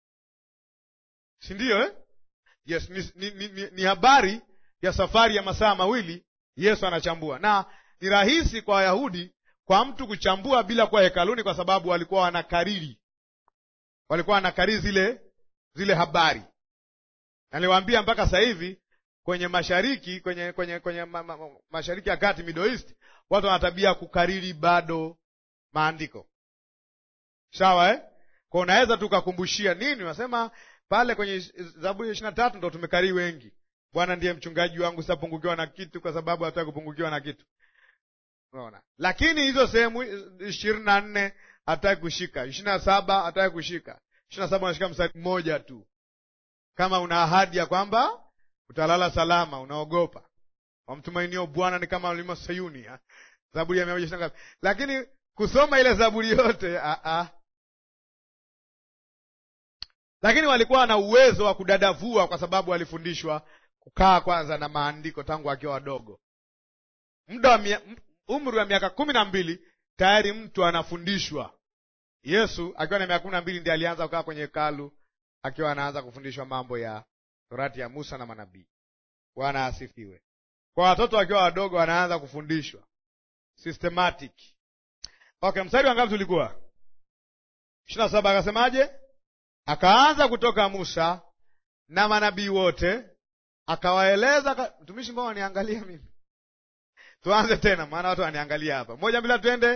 si ndio Yes, ni habari ya safari ya masaa mawili Yesu anachambua. Na ni rahisi kwa Wayahudi kwa mtu kuchambua bila kuwa hekaluni, kwa sababu walikuwa wanakariri zile habari. Na niliwaambia mpaka sasa hivi kwenye mashariki, kwenye mashariki ya kati, Middle East, watu wana tabia kukariri bado maandiko. Sawa Kwa unaweza tu kukumbushia nini? Unasema pale kwenye Zaburi 23 ndo tumekariri wengi. Bwana ndiye mchungaji wangu, sitapungukiwa na kitu, kwa sababu hataki kupungukiwa na kitu. Unaona? Lakini hizo sehemu 24 hataki kushika, 27 hataki kushika. 27 unashika mstari mmoja tu. Kama una ahadi ya kwamba utalala salama, unaogopa. Wamtumainio Bwana ni kama mlima Sayuni. Zaburi ya 120. Lakini kusoma ile Zaburi yote Lakini walikuwa na uwezo wa kudadavua, kwa sababu walifundishwa kukaa kwanza na maandiko tangu akiwa wadogo. Umri wa miaka 12 tayari mtu anafundishwa. Yesu akiwa na miaka 12 ndiye alianza kukaa kwenye hekalu akiwa anaanza kufundishwa mambo ya Torati ya Musa na manabii. Bwana asifiwe. Kwa watoto wakiwa wadogo wanaanza kufundishwa systematic. Okay, mstari wa ngapi tulikuwa? 27. Akasemaje? Akaanza kutoka Musa na manabii wote, akawaeleza. Mtumishi, mbona waniangalia mimi? Tuanze tena, maana watu waniangalia hapa. 1 2 twende.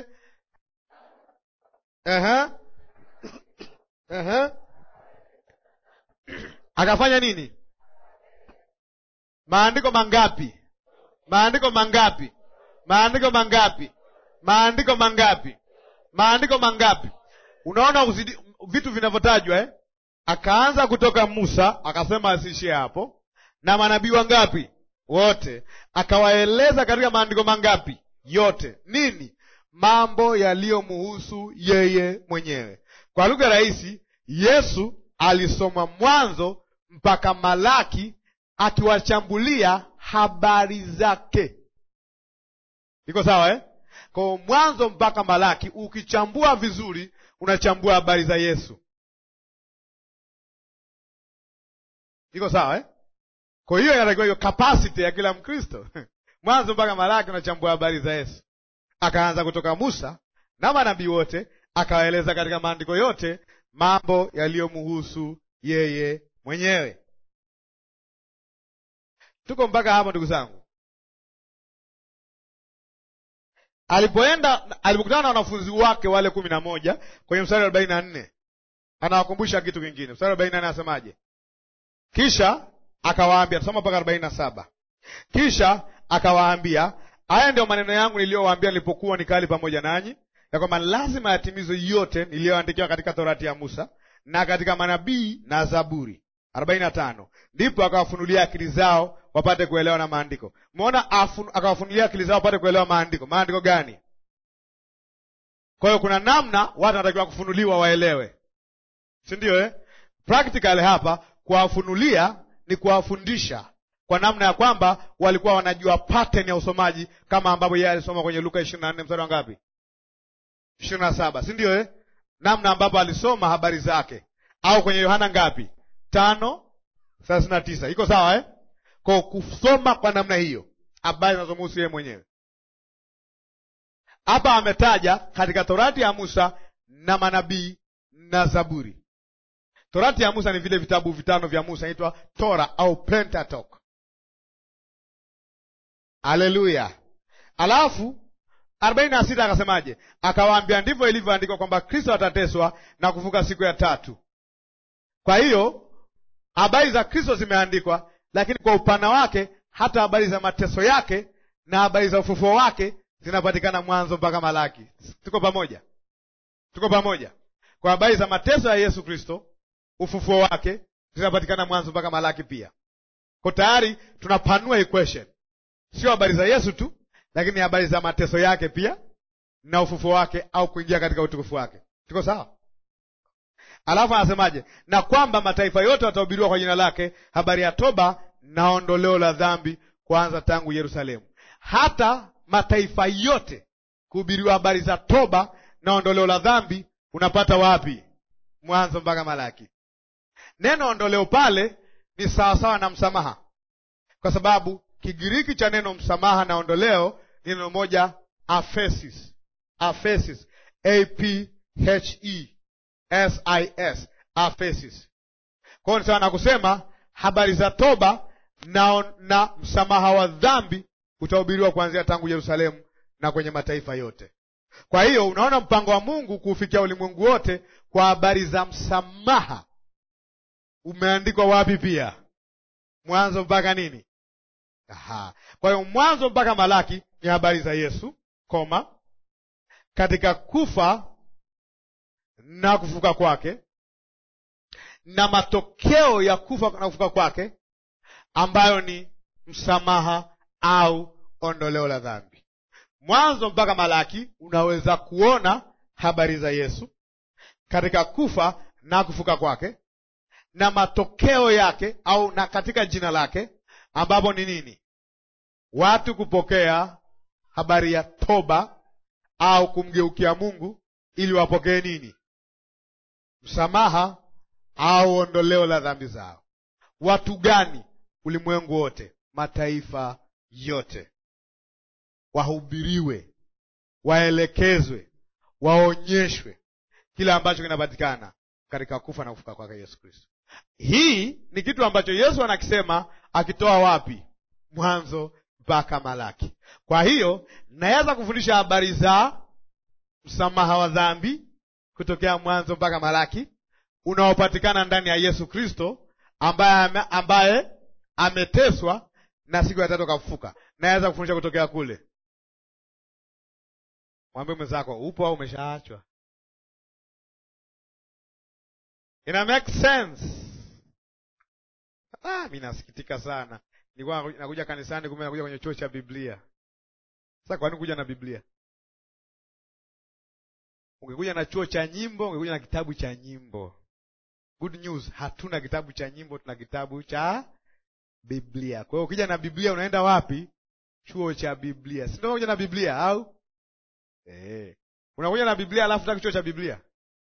Akafanya nini? Maandiko mangapi? Maandiko mangapi? Maandiko mangapi? Maandiko mangapi? Maandiko mangapi? Unaona vitu vinavyotajwa Akaanza kutoka Musa, akasema asiishie hapo, na manabii wangapi? Wote. Akawaeleza katika maandiko mangapi? Yote. Nini? Mambo yaliyomhusu yeye mwenyewe. Kwa lugha rahisi, Yesu alisoma Mwanzo mpaka Malaki akiwachambulia habari zake. Iko sawa Kwa Mwanzo mpaka Malaki ukichambua vizuri, unachambua habari za Yesu. Iko sawa Kwa hiyo inatakiwa hiyo capacity ya kila Mkristo. Mwanzo mpaka Malaki unachambua habari za Yesu. Akaanza kutoka Musa na manabii wote, akawaeleza katika maandiko yote mambo yaliyomhusu yeye mwenyewe. Tuko mpaka hapo ndugu zangu? Alipokutana na wanafunzi wake wale 11 kwenye mstari wa 44, anawakumbusha kitu kingine. Mstari wa 44 anasemaje? Kisha akawaambia, tusoma mpaka 47. Kisha akawaambia, haya ndio maneno yangu niliyowaambia nilipokuwa nikali pamoja nanyi, ya kwamba lazima yatimizwe yote niliyoandikiwa katika Torati ya Musa na katika manabii na Zaburi. 45. Ndipo akawafunulia akili zao wapate kuelewa na maandiko. Umeona, akawafunulia akili zao wapate kuelewa maandiko. Maandiko gani? Kwa hiyo kuna namna watu wanatakiwa kufunuliwa waelewe, si ndio Practical hapa kuwafunulia ni kuwafundisha kwa namna ya kwamba walikuwa wanajua pattern ya usomaji, kama ambapo yeye alisoma kwenye Luka 24 mstari wa ngapi? 27, si ndio namna ambapo alisoma habari zake. Au kwenye Yohana ngapi? 5:39. Iko sawa Kwa kusoma kwa namna hiyo habari zinazomhusu yeye mwenyewe. Hapa ametaja katika Torati ya Musa na manabii na Zaburi. Torati ya Musa ni vile vitabu 5 vya Musa, inaitwa Torah au Pentateuch. Haleluya. Alafu 46 akasemaje? Akawaambia, ndivyo ilivyoandikwa kwamba Kristo atateswa na kufuka siku ya 3. Kwa hiyo habari za Kristo zimeandikwa, lakini kwa upana wake hata habari za mateso yake na habari za ufufuo wake zinapatikana Mwanzo mpaka Malaki. Tuko pamoja? Tuko pamoja? Kwa habari za mateso ya Yesu Kristo, ufufuo wake zinapatikana Mwanzo mpaka Malaki pia. Kwa tayari tunapanua equation. Sio habari za Yesu tu, lakini habari za mateso yake pia na ufufuo wake, au kuingia katika utukufu wake. Tuko sawa? Alafu anasemaje? Na kwamba mataifa yote watahubiriwa kwa jina lake habari ya toba na ondoleo la dhambi, kwanza tangu Yerusalemu. Hata mataifa yote kuhubiriwa habari za toba na ondoleo la dhambi, unapata wapi? Mwanzo mpaka Malaki. Neno ondoleo pale ni sawasawa na msamaha, kwa sababu Kigiriki cha neno msamaha na ondoleo ni neno moja, aphesis. Aphesis, A-P-H-E-S-I-S, aphesis. Kwa hiyo ni sawa na kusema habari za toba na msamaha wa dhambi utahubiriwa kuanzia tangu Yerusalemu na kwenye mataifa yote. Kwa hiyo unaona mpango wa Mungu kuufikia ulimwengu wote kwa habari za msamaha umeandikwa wapi pia? Mwanzo mpaka nini? Kwa hiyo Mwanzo mpaka Malaki ni habari za Yesu, katika kufa na kufuka kwake na matokeo ya kufa na kufuka kwake, ambayo ni msamaha au ondoleo la dhambi. Mwanzo mpaka Malaki unaweza kuona habari za Yesu katika kufa na kufuka kwake na matokeo yake, au na katika jina lake, ambapo ni nini? Watu kupokea habari ya toba au kumgeukia Mungu ili wapokee nini? Msamaha au ondoleo la dhambi zao. Watu gani? Ulimwengu wote, mataifa yote. Wahubiriwe, waelekezwe, waonyeshwe kile ambacho kinapatikana katika kufa na kufuka kwake Yesu Kristo. Hii ni kitu ambacho Yesu anakisema akitoa wapi? Mwanzo mpaka Malaki. Kwa hiyo naweza kufundisha habari za msamaha wa dhambi kutokea Mwanzo mpaka Malaki unaopatikana ndani ya Yesu Kristo ambaye ameteswa na siku ya tatu kafufuka. Naweza kufundisha kutokea kule. Mwambie mwenzako upo au umeshaachwa. Ina make sense? Mimi nasikitika sana. Nilikuwa nakuja kanisani, kumbe nakuja kwenye chuo cha Biblia. Sasa kwa nini kuja na Biblia? Ungekuja na chuo cha nyimbo, ungekuja na kitabu cha nyimbo. Good news, hatuna kitabu cha nyimbo, tuna kitabu cha Biblia. Kwa hiyo ukija na Biblia unaenda wapi? Chuo cha Biblia. Si ndio unakuja na Biblia au? Unakuja na Biblia alafu unataka chuo cha Biblia.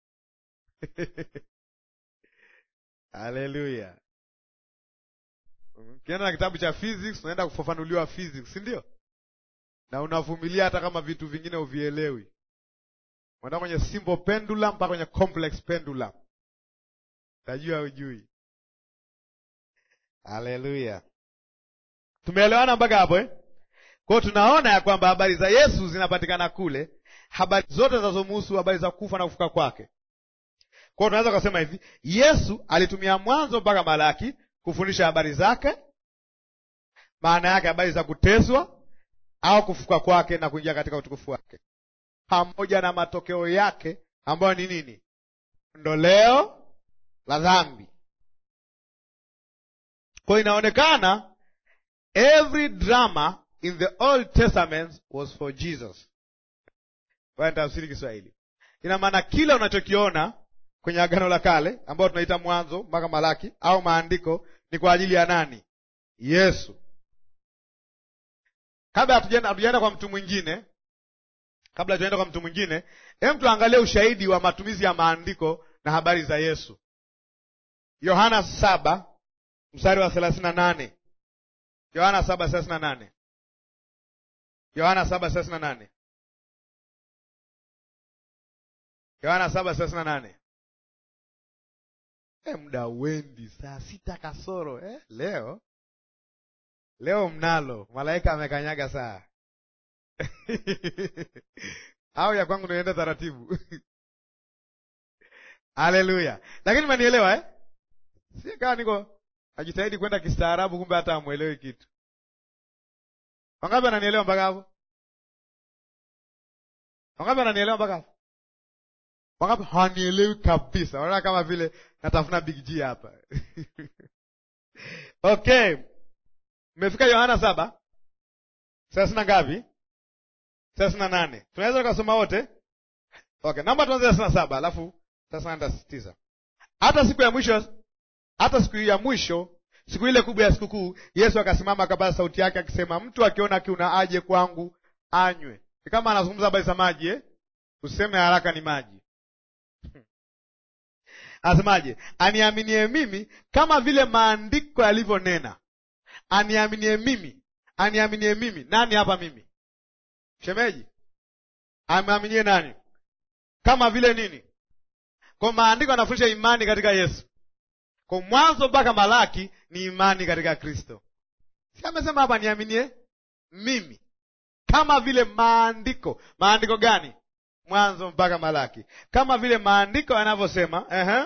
Haleluya. Ukienda na kitabu cha physics unaenda kufafanuliwa physics, si ndio? Na unavumilia hata kama vitu vingine uvielewi. Unaenda kwenye simple pendulum mpaka kwenye complex pendulum. Tajua ujui. Haleluya. Tumeelewana mpaka hapo eh? Kwa hiyo tunaona ya kwamba habari za Yesu zinapatikana kule, habari zote zinazomhusu habari za kufa na kufuka kwake. Kwa hiyo tunaweza kusema hivi, Yesu alitumia Mwanzo mpaka Malaki kufundisha habari zake, maana yake habari za kuteswa au kufuka kwake na kuingia katika utukufu wake, pamoja na matokeo yake ambayo ni nini? Ondoleo la dhambi. Kwa inaonekana every drama in the Old Testament was for Jesus. Kwa tafsiri Kiswahili, ina maana kila unachokiona kwenye Agano la Kale ambao tunaita Mwanzo mpaka Malaki au maandiko ni kwa ajili ya nani? Yesu. Kabla hatujaenda kwa mtu mwingine, hem, tuangalie ushahidi wa matumizi ya maandiko na habari za Yesu. Yohana 7 mstari wa 38. Yohana 7:38. Yohana 7:38. Yohana 7:38. Muda wendi saa 6 kasoro leo mnalo malaika amekanyaga saa. Au ya kwangu niende taratibu. Haleluya. Lakini mnielewa Si kama niko najitahidi kwenda kistaarabu, kumbe hata hamuelewi kitu. Wangapi wananielewa mpaka hapo? Wangapi wananielewa mpaka hapo? Wangapi hawanielewi kabisa? Wanaona kama vile natafuna Big G hapa. Okay. Mmefika Yohana 7. Sasa na ngapi? 38. Tunaweza kusoma wote? Okay, naomba tuanze 37 alafu sasa nenda 9. Hata siku ya mwisho, siku ile kubwa ya sikukuu, Yesu akasimama akapaza sauti yake akisema, mtu akiona kiu na aje kwangu anywe. Ni kama anazungumza habari za maji Useme haraka ni maji. Asemaje? Aniaminie mimi kama vile maandiko yalivyonena. Aniaminie mimi. Nani hapa mimi? Shemeji? Amaminie nani? Kama vile nini? Kwa maandiko yanafundisha imani katika Yesu. Kwa Mwanzo mpaka Malaki ni imani katika Kristo. Si amesema hapa niaminie mimi kama vile maandiko. Maandiko gani? Mwanzo mpaka Malaki. Kama vile maandiko yanavyosema,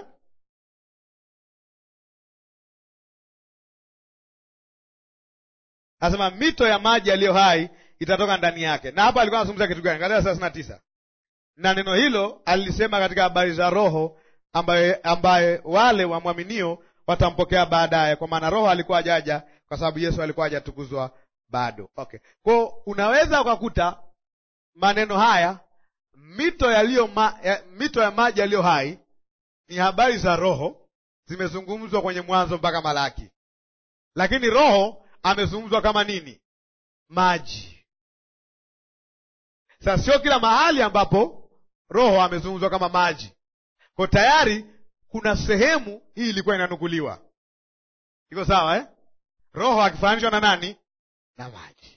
Anasema mito ya maji yaliyo hai itatoka ndani yake. Na hapa alikuwa anazungumza kitu gani? Angalia 39. Na neno hilo alisema katika habari za Roho ambaye wale wamwaminio watampokea baadaye, kwa maana Roho alikuwa hajaja kwa sababu Yesu alikuwa hajatukuzwa bado. Okay. Kwa unaweza ukakuta maneno haya mito ya maji yaliyo hai ni habari za Roho zimezungumzwa kwenye Mwanzo mpaka Malaki. Lakini Roho amezungumzwa kama nini? Maji. Sasa sio kila mahali ambapo Roho amezungumzwa kama maji. Kwa tayari kuna sehemu hii ilikuwa inanukuliwa. Iko sawa Roho akifananishwa na nani? Na maji.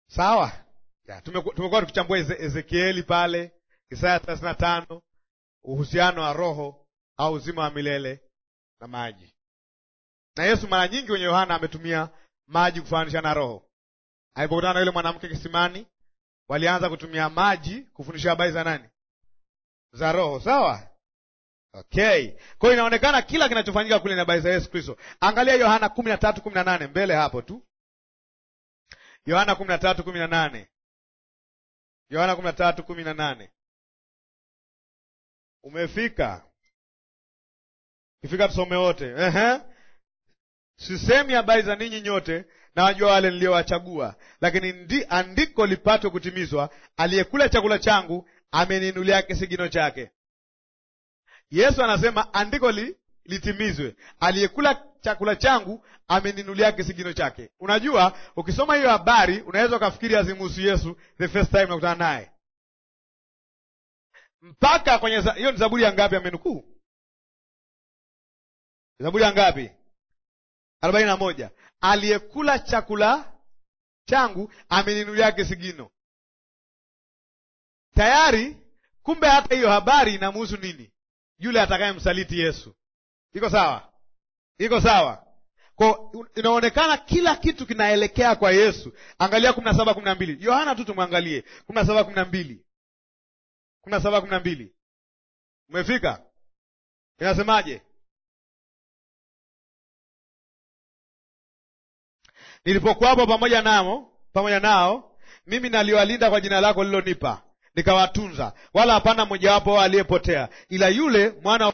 Sawa? Tumekuwa tukichambua Ezekieli pale, Isaya 35, uhusiano wa roho au uzima wa milele na maji. Na Yesu mara nyingi kwenye Yohana ametumia maji kufananisha na roho. Alipokutana na yule mwanamke kisimani, walianza kutumia maji kufundisha habari za nani? Za roho, sawa? Okay. Kwa hiyo inaonekana kila kinachofanyika kule ni habari za Yesu Kristo. Angalia Yohana 13:18 mbele hapo tu. Yohana 13:18. Yohana 13:18. Umefika? Ifika tusome wote. Sisemi habari za ninyi nyote, na wajua wale niliowachagua, lakini andiko lipatwe kutimizwa, aliyekula chakula changu ameniinulia kisigino chake. Yesu anasema andiko litimizwe, aliyekula chakula changu ameniinulia kisigino chake. Unajua, ukisoma hiyo habari unaweza ukafikiri azimuhusu Yesu the first time nakutana naye. Mpaka kwenye hiyo ni Zaburi ya ngapi amenukuu? Zaburi ya ngapi? 41. Aliyekula chakula changu ameniinulia kisigino. Tayari kumbe hata hiyo habari inamhusu nini? Yule atakayemsaliti Yesu. Iko sawa? Iko sawa? Kwa inaonekana kila kitu kinaelekea kwa Yesu. Angalia 17:12. Yohana tu tumwangalie. 17:12. 17:12. Umefika? Inasemaje? Nilipokuwapo pamoja nao, mimi naliwalinda kwa jina lako lilonipa, nikawatunza, wala hapana mmojawapo aliyepotea, ila yule mwana